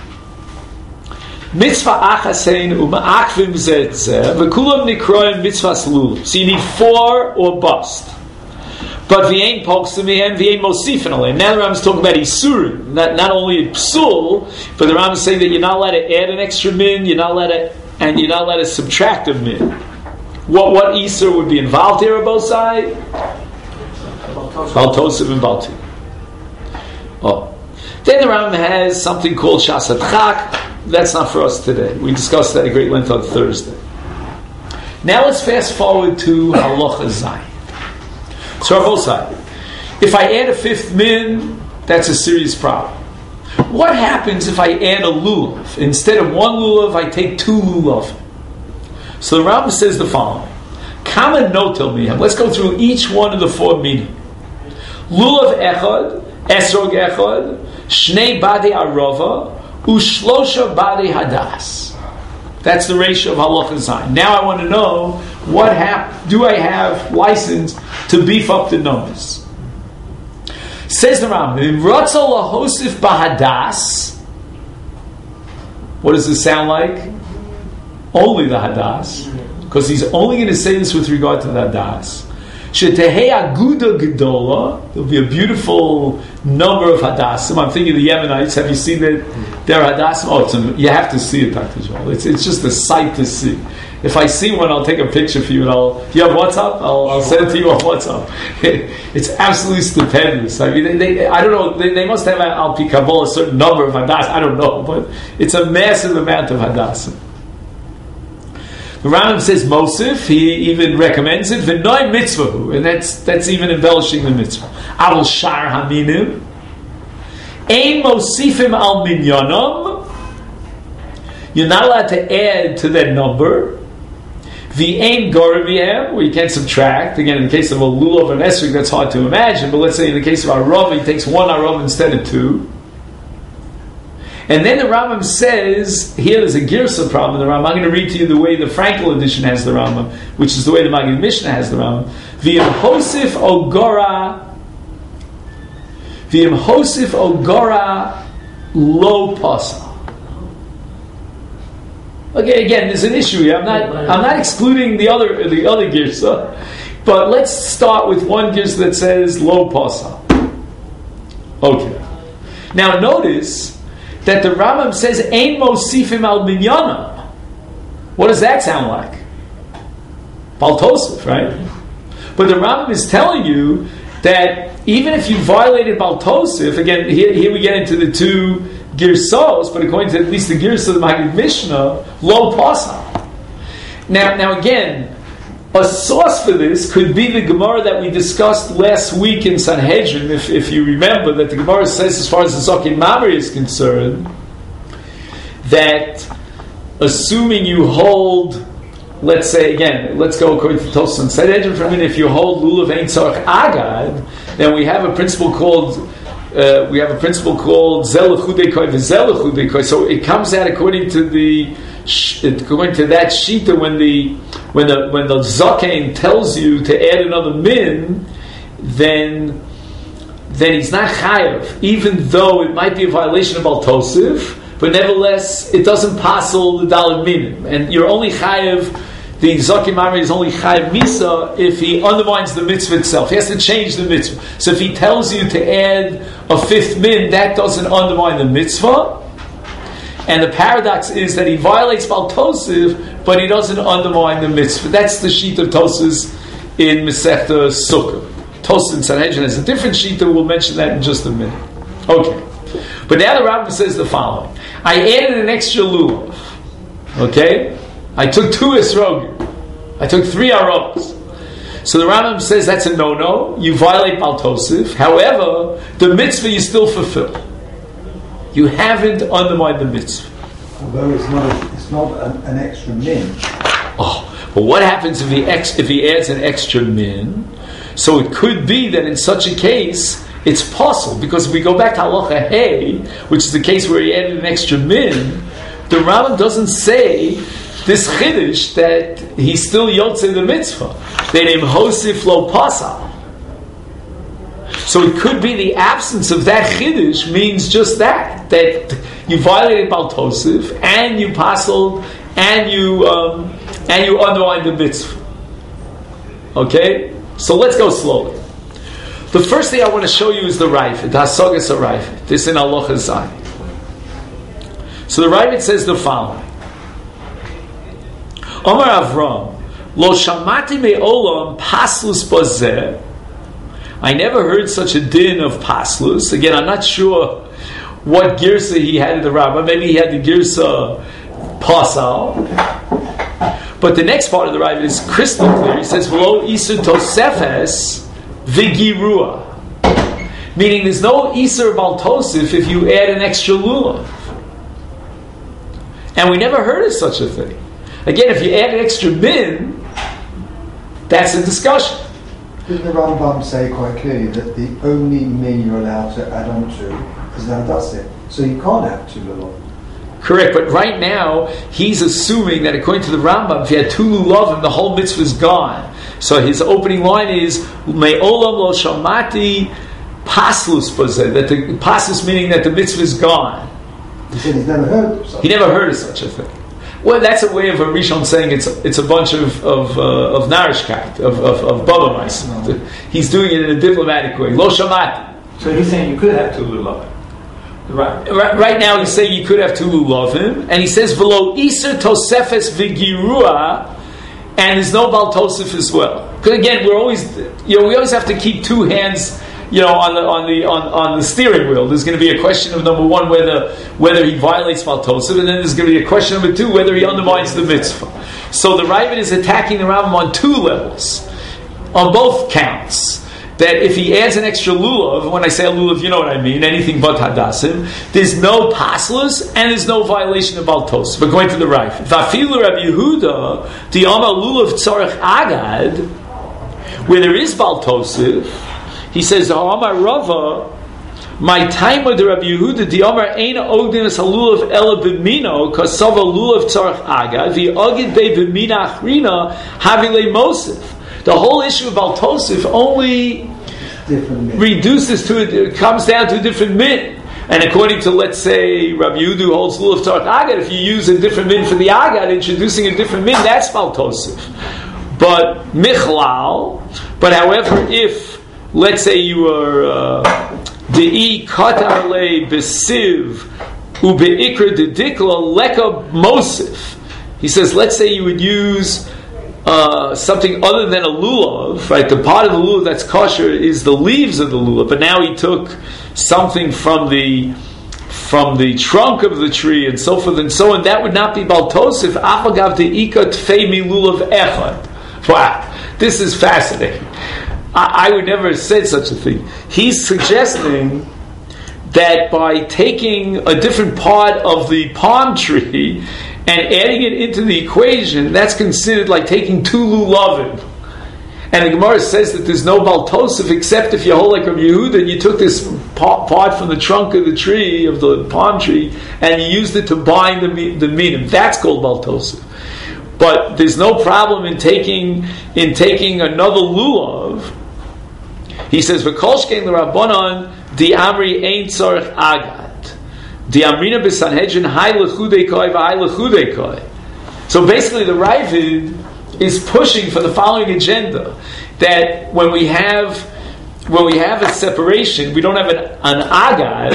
Mitzvah achasein uma'akvim zeh zeh v'kulam nikroim mitzvahs lulav. So you need four or bust. But v'ein poksim v'ein v'ein mosifin alein. Now the Rambam is talking about isurim, not not only a psul, but the Rambam is saying that you're not allowed to add an extra min, you're not allowed to, and you're not allowed to subtract a min. What what isur would be involved here on both sides? Baltosiv and balti. Oh, then the Rambam has something called shasat chak. That's not for us today. We discussed that at great length on Thursday. Now let's fast forward to Halacha Zayin. So both sides. If I add a fifth min, that's a serious problem. What happens if I add a lulav? Instead of one lulav, I take two lulav. So the Rambam says the following. Kama notel miyam. Let's go through each one of the four meaning. Lulav echad, esrog echad, shnei badi arova, Ushlosha badi hadas. That's the ratio of halacha zayin. Now I want to know what hap- do I have license to beef up the numbers? Says the Rambam, Ratzal lahosif bahadas. What does this sound like? Only the hadas, because he's only going to say this with regard to the hadas. Shetehei aguda gedola. There'll be a beautiful number of hadasim. I'm thinking of the Yemenites. Have you seen that? Their hadasim. Oh, it's a, you have to see it, Doctor Joel. It's it's just a sight to see. If I see one, I'll take a picture for you. And I'll. Do you have WhatsApp? I'll, I'll send it to you on WhatsApp. It's absolutely stupendous. I mean, they, they, I don't know. They, they must have al pi Kabbalah a certain number of hadas. I don't know, but it's a massive amount of hadasim. The Rambam says Mosif, he even recommends it, V'noi mitzvahu, and that's that's even embellishing the mitzvah. Avol shar haminim, ein mosifim al minyanam, you're not allowed to add to that number. V'ein goravihem, where you can't subtract. Again, in the case of a lulav and esrog, that's hard to imagine, but let's say in the case of arov, he takes one arov instead of two. And then the Rambam says, here there's a Girsa problem in the Rambam. I'm going to read to you the way the Frankel edition has the Rambam, which is the way the Maggid Mishnah has the Rambam. V'im hosif ogora, v'im hosif ogora lo pasa. Okay, again, there's an issue here. I'm not, I'm not excluding the other, the other Girsa, but let's start with one Girsa that says lo pasa. Okay. Now notice that the Rambam says ein mosifim al minyanam. What does that sound like? Baltosif, right? But the Rambam is telling you that even if you violated Baltosif, again, here, here we get into the two girsos, but according to at least the girsa of the Maggid Mishnah, lo pasa. Now, now again, a source for this could be the Gemara that we discussed last week in Sanhedrin, if, if you remember, that the Gemara says, as far as the Zokin Mamre is concerned, that assuming you hold, let's say again, let's go according to Tosfos and Sanhedrin for a minute, if you hold Lulav Ein Tzarech Agad, then we have a principle called uh, we have a principle called Zel L'chudei V'Zel L'chudei. So it comes out according to the according to that shita when the when the when the Zaken tells you to add another min, then then he's not chayav, even though it might be a violation of Baltosif, but nevertheless it doesn't passel the daled minim, and you're only chayav. The Zaken Mamre is only chayav misa if he undermines the mitzvah itself. He has to change the mitzvah. So if he tells you to add a fifth min, that doesn't undermine the mitzvah. And the paradox is that he violates Baltosif, but he doesn't undermine the mitzvah. That's the sheet of Tosfos in Masechta Sukkah. Tosfos in Sanhedrin has a different sheet, we'll mention that in just a minute. Okay. But now the Rambam says the following. I added an extra lulav. Okay? I took two esrogim. I took three aros. So the Rambam says that's a no-no. You violate Baal Tosif. However, the mitzvah you still fulfill. You haven't undermined the mitzvah. Although it's not, a, it's not an, an extra min. Oh, but what happens if he ex, if he adds an extra min? So it could be that in such a case, it's possible, because if we go back to halacha hey, which is the case where he added an extra min, the Rambam doesn't say this chiddush that he's still yotze the mitzvah. They name hosif lo pasal. So it could be the absence of that chiddush means just that, that you violated Baal Tosif and you pasaled and you um, and you underlined the mitzvah. Okay, so let's go slowly. The first thing I want to show you is the Ravid, the Hasagas Ravid. This in Halacha Zayin. So the Ravid says the following: Omar Avram, lo shamati me'olam paslus bazeh. I never heard such a din of paslus. Again, I'm not sure what girsa he had in the Rabbah. Maybe he had the girsa pasal. But the next part of the Ravid is crystal clear. He says, "V'lo iser tosefes v'girua," meaning there's no iser bal tosif if you add an extra lulav. And we never heard of such a thing. Again, if you add an extra min, that's a discussion. Didn't the Rambam say quite clearly that the only min you're allowed to add on to is now that's it? So you can't have two lulav. Correct, but right now he's assuming that according to the Rambam, if you had two lulavim, the whole mitzvah is gone. So his opening line is Me'olam lo shamati paslus bazeh, that the paslus meaning that the mitzvah is gone. He said he's never heard of such. He never heard of such a thing. Well, that's a way of a Rishon saying it's it's a bunch of of uh, of narishkeit, of of, of baba mice. No. He's doing it in a diplomatic way. Lo shamati. So he's saying you could have two lulavim. Right. right. Right now he's saying you could have two lulavim, and he says v'lo iser tosefes v'girua, and there's no bal tosef as well. Because again, we're always you know we always have to keep two hands. You know, on the on the on, on the steering wheel, there's going to be a question of number one whether whether he violates Baal Tosef, and then there's going to be a question number two whether he undermines the mitzvah. So the Ravid is attacking the Rambam on two levels, on both counts. That if he adds an extra lulav, when I say a lulav, you know what I mean, anything but hadassim, there's no paslus and there's no violation of Baal Tosef. But going to the Ravid, Vafilu Rabbi Yehuda, the Amar lulav tzarech agad, where there is Baal Tosef. He says, "Amar Rava, my time with the Rabbi Yehuda, the Amar Eina Ogdinas Halulav Ela B'Mino, Kasava Lulav Tzarech Agad, the Ogid Be B'Mina Achrina Havile Mosif." The whole issue of Baal Tosef only reduces to it, it comes down to a different min. And according to, let's say, Rabbi Yehuda who holds Lulav Tzarech Agad, if you use a different min for the Agad, introducing a different min, that's Baal Tosef. But Michlal, but however, if let's say you are de'i katar le besiv ubeikra dedikla leka mosif. He says, let's say you would use uh, something other than a lulav, right? The part of the lulav that's kosher is the leaves of the lulav, but now he took something from the from the trunk of the tree and so forth and so on. That would not be Baal Tosef. Afagav de'ika tfei mi lulav echad. Wow, this is fascinating. I would never have said such a thing. He's suggesting that by taking a different part of the palm tree and adding it into the equation, that's considered like taking two lulavim. And the Gemara says that there's no Baal Tosef except if you hold like Rabbi Yehuda and you took this part from the trunk of the tree, of the palm tree, and you used it to bind the, the minim. That's called Baal Tosef. But there's no problem in taking in taking another lulav. He says, "V'kolshkein l'Rabbanan di amri ein tzarech agad di amrina b'Sanhedrin hay lechudei koi v'hay lechudei koi." So basically, the Ravid is pushing for the following agenda: that when we have when we have a separation, we don't have an, an agad.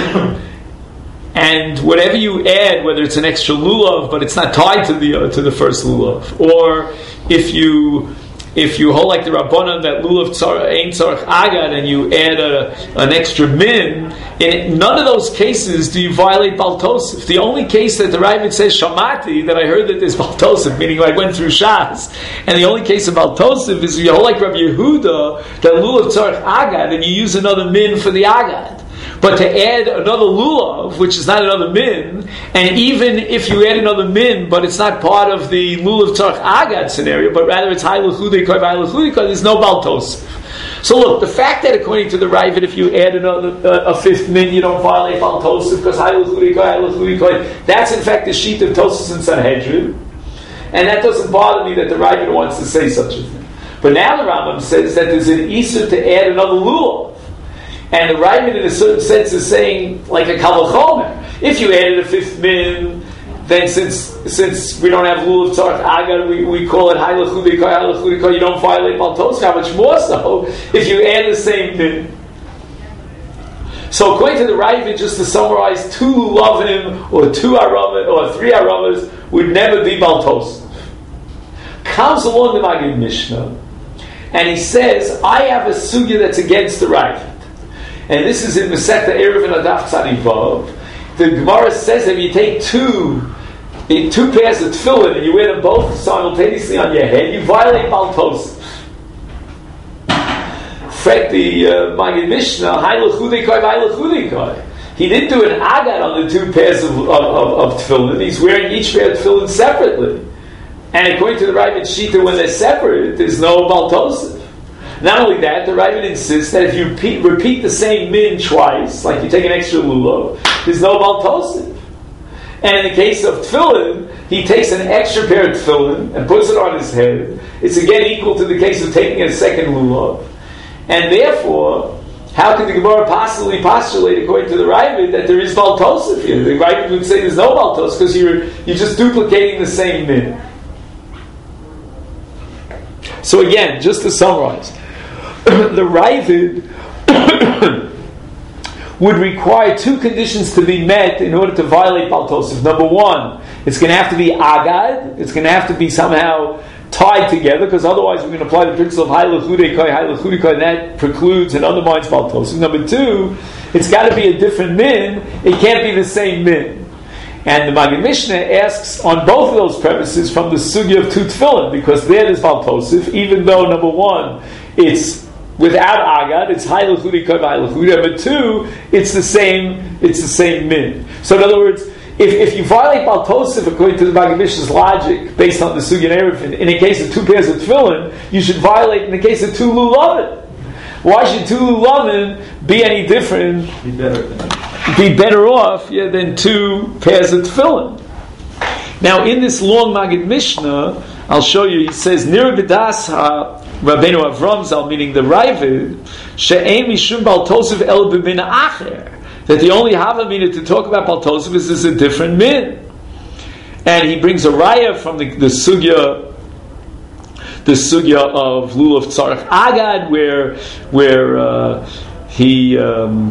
And whatever you add, whether it's an extra lulav, but it's not tied to the uh, to the first lulav, or if you if you hold like the Rabbanan that lulav tzar, ein tzarech agad, and you add a, an extra min, in none of those cases do you violate Bal Tosef. The only case that the Ravid says shamati, that I heard that there's Bal Tosef, meaning I went through Shas, and the only case of Bal Tosef is you hold like Rabbi Yehuda that lulav tzarech agad, and you use another min for the agad. But to add another lulav, which is not another min, and even if you add another min, but it's not part of the lulav tzarech agad scenario, but rather it's hay l'chudei koi v'hay l'chudei koi, there's no Bal Tosef. So look, the fact that according to the Ravid, if you add another uh, a fifth min, you don't violate Bal Tosef because hay l'chudei koi, hay l'chudei koi, that's in fact the sheet of Tosefos and Sanhedrin, and that doesn't bother me that the Ravid wants to say such a thing. But now the Rambam says that there's an isur to add another lulav. And the Ravid, in a certain sense, is saying like a kal v'chomer. If you added a fifth min, then since since we don't have lulav tzarech agad, we, we call it hay l'chudei koi, hay l'chudei koi. You don't violate Bal Tosef. How much more so if you add the same min? So according to the Ravid, just to summarize, two lulavim or two aravas or three aravas would never be Bal Tosef. Comes along the Maggid Mishnah, and he says, "I have a sugya that's against the Ravid." And this is in Masechta Erev and Adaf Tzadi Vav. The Gemara says that if you take two, two pairs of tefillin and you wear them both simultaneously on your head, you violate Bal Tosef. In fact, the uh, Maggid Mishnah, hay l'chudei koi, hay l'chudei koi. He didn't do an agad on the two pairs of, of, of, of tefillin. He's wearing each pair of tefillin separately. And according to the Ravid Shita, when they're separate, there's no Bal Tosef. Not only that, the Ravid insists that if you repeat, repeat the same min twice, like you take an extra lulav, there's no Bal Tosef. And in the case of tefillin, he takes an extra pair of tefillin and puts it on his head. It's again equal to the case of taking a second lulav. And therefore, how can the Gemara possibly postulate, according to the Ravid, that there is Bal Tosef here? The Ravid would say there's no Bal Tosef because you're, you're just duplicating the same min. So again, just to summarize, the Ravid would require two conditions to be met in order to violate Bal Tosef. Number one, it's going to have to be agad. It's going to have to be somehow tied together, because otherwise we're going to apply the principle of hay l'chudei koi, hay l'chudei koi, and that precludes and undermines Bal Tosef. Number two, it's got to be a different min. It can't be the same min. And the Maggid Mishnah asks on both of those premises from the sugya of two tefillin, because there is Bal Tosef, even though number one, it's without agad, it's hay l'chudei koi, hay l'chudei. Number two, it's the same, it's the same min. So in other words, if, if you violate Bal Tosef according to the Maggid Mishnah's logic, based on the sugya and Erev, in a case of two pairs of tefillin, you should violate in the case of two lulavim. Why should two lulavim be any different? Be better than be better off yeah, than two pairs of tefillin. Now, in this long Maggid Mishnah, I'll show you, he says, Nira b'das ha Rabbeinu Avram Zal, meaning the Ravid, she'ein mishum Bal Tosef el b'min acher, that the only havamina to talk about Bal Tosef is, is a different min. And he brings a raya from the, the sugya, the sugya of lulav tzarech agad, where, where uh, he... Um,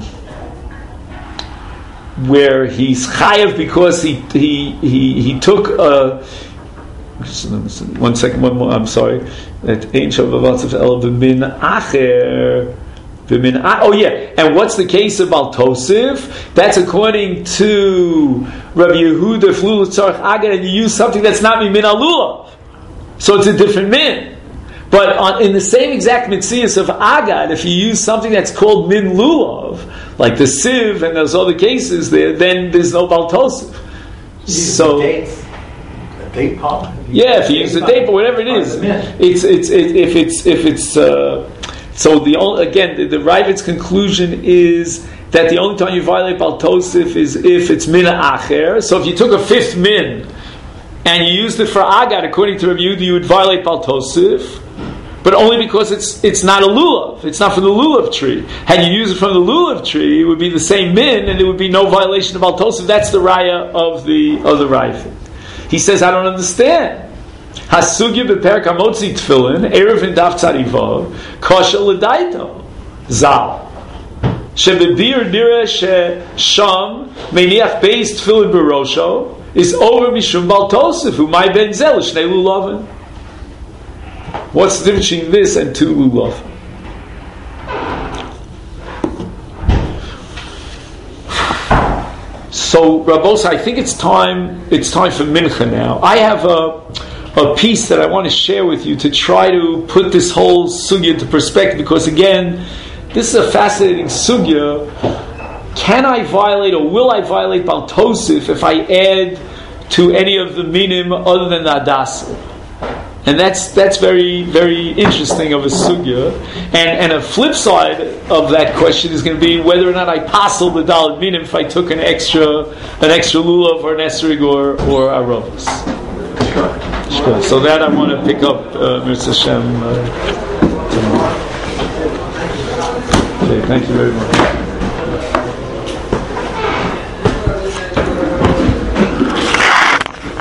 where he's chayav because he he he, he took a one second one more I'm sorry that ein shavavatzav el b'min acher b'min oh yeah and what's the case of Bal Tosef? That's according to Rabbi Yehuda flulav tzarech agad, and you use something that's not min alulav, so it's a different min. But on, in the same exact mitzias of agad, if you use something that's called min lulav, like the sieve and those other cases there, then there's no Bal Tosef. So, a date palm. Yeah, if you use a date, but whatever it is, it's it's it, if it's if it's uh, so the only, again the, the Ravid's conclusion is that the only time you violate Bal Tosef is if it's min acher. So if you took a fifth min and you used it for agad, according to Rabbi Yehuda, you would violate Bal Tosef. But only because it's it's not a lulav. It's not from the lulav tree. Had you used it from the lulav tree, it would be the same min, and there would be no violation of Bal Tosef. That's the raya of the of the Ravid. He says, I don't understand. Hasugya beperek hamotzi tefillin erev in daf tzadi vav kasha l'daito zal shebebir nira shesham meniach beis tefillin berosho is over mishum Bal Tosef umay ben zel shnei lulavin. What's the difference between this and two lulav? So, Rabbos, I think it's time. It's time for mincha now. I have a a piece that I want to share with you to try to put this whole sugya into perspective. Because again, this is a fascinating sugya. Can I violate, or will I violate Bal Tosif if I add to any of the minim other than the Hadassah? And that's that's very very interesting of a sugya. And and a flip side of that question is going to be whether or not I passel the Dalet minim if I took an extra an extra lulav or an esrig or or a rovos. Sure. Sure. So that I want to pick up uh, Mister Hashem uh, tomorrow. Okay, thank you very much.